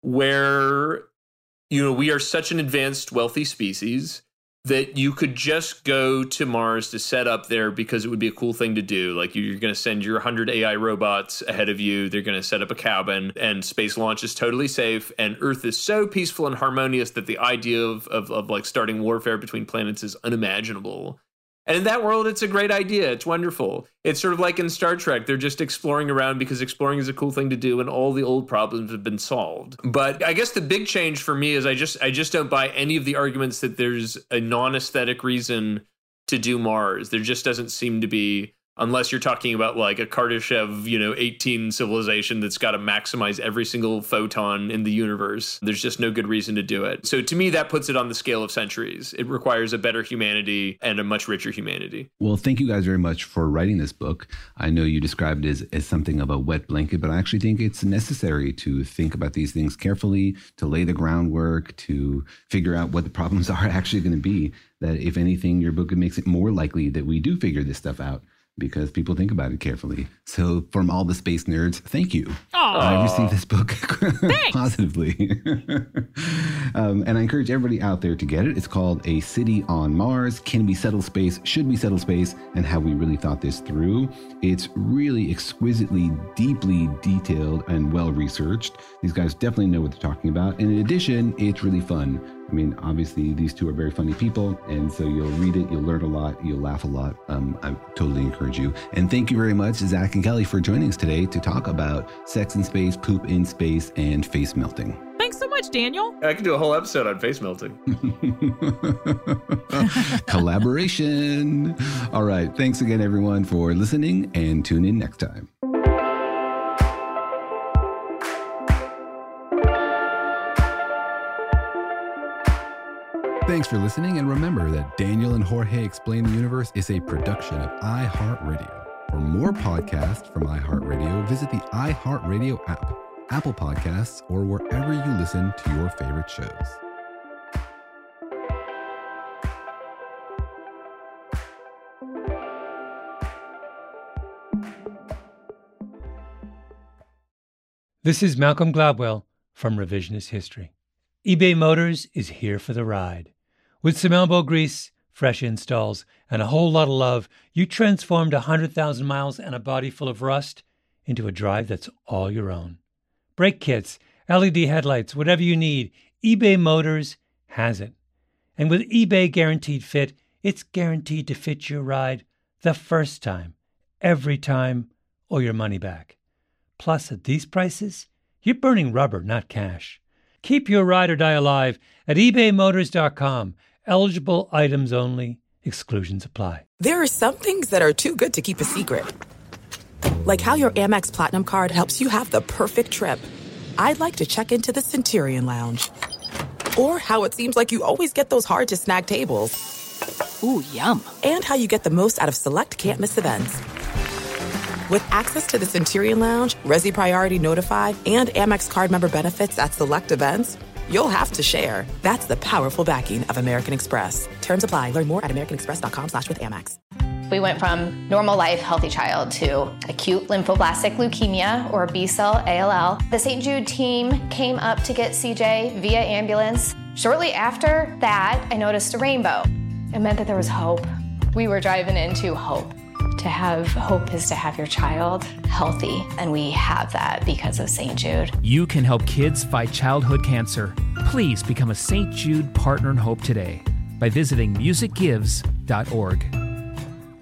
where, we are such an advanced, wealthy species that you could just go to Mars to set up there because it would be a cool thing to do. Like, you're going to send your 100 AI robots ahead of you. They're going to set up a cabin, and space launch is totally safe. And Earth is so peaceful and harmonious that the idea of starting warfare between planets is unimaginable. And in that world, it's a great idea. It's wonderful. It's sort of like in Star Trek. They're just exploring around because exploring is a cool thing to do, and all the old problems have been solved. But I guess the big change for me is I just don't buy any of the arguments that there's a non-aesthetic reason to do Mars. There just doesn't seem to be, unless you're talking about like a Kardashev, 18 civilization that's got to maximize every single photon in the universe. There's just no good reason to do it. So to me, that puts it on the scale of centuries. It requires a better humanity and a much richer humanity. Well, thank you guys very much for writing this book. I know you described it as something of a wet blanket, but I actually think it's necessary to think about these things carefully, to lay the groundwork, to figure out what the problems are actually going to be. That if anything, your book makes it more likely that we do figure this stuff out, because people think about it carefully. So from all the space nerds, thank you. I received this book positively. And I encourage everybody out there to get it. It's called A City on Mars. Can we settle space? Should we settle space? And have we really thought this through? It's really exquisitely, deeply detailed and well-researched. These guys definitely know what they're talking about. And in addition, it's really fun. I mean, obviously, these two are very funny people, and so you'll read it, you'll learn a lot, you'll laugh a lot. I totally encourage you. And thank you very much, Zach and Kelly, for joining us today to talk about sex in space, poop in space, and face melting. Thanks so much, Daniel. I could do a whole episode on face melting. Collaboration. All right. Thanks again, everyone, for listening, and tune in next time. Thanks for listening, and remember that Daniel and Jorge Explain the Universe is a production of iHeartRadio. For more podcasts from iHeartRadio, visit the iHeartRadio app, Apple Podcasts, or wherever you listen to your favorite shows. This is Malcolm Gladwell from Revisionist History. eBay Motors is here for the ride. With some elbow grease, fresh installs, and a whole lot of love, you transformed 100,000 miles and a body full of rust into a drive that's all your own. Brake kits, LED headlights, whatever you need, eBay Motors has it. And with eBay Guaranteed Fit, it's guaranteed to fit your ride the first time, every time, or your money back. Plus, at these prices, you're burning rubber, not cash. Keep your ride or die alive at ebaymotors.com. Eligible items only. Exclusions apply. There are some things that are too good to keep a secret. Like how your Amex Platinum card helps you have the perfect trip. I'd like to check into the Centurion Lounge. Or how it seems like you always get those hard-to-snag tables. Ooh, yum. And how you get the most out of select can't-miss events. With access to the Centurion Lounge, Resi Priority Notify, and Amex card member benefits at select events, you'll have to share. That's the powerful backing of American Express. Terms apply. Learn more at americanexpress.com/withAmex. We went from normal life, healthy child to acute lymphoblastic leukemia, or B-cell ALL. The St. Jude team came up to get CJ via ambulance. Shortly after that, I noticed a rainbow. It meant that there was hope. We were driving into hope. To have hope is to have your child healthy, and we have that because of St. Jude. You can help kids fight childhood cancer. Please become a St. Jude Partner in Hope today by visiting musicgives.org.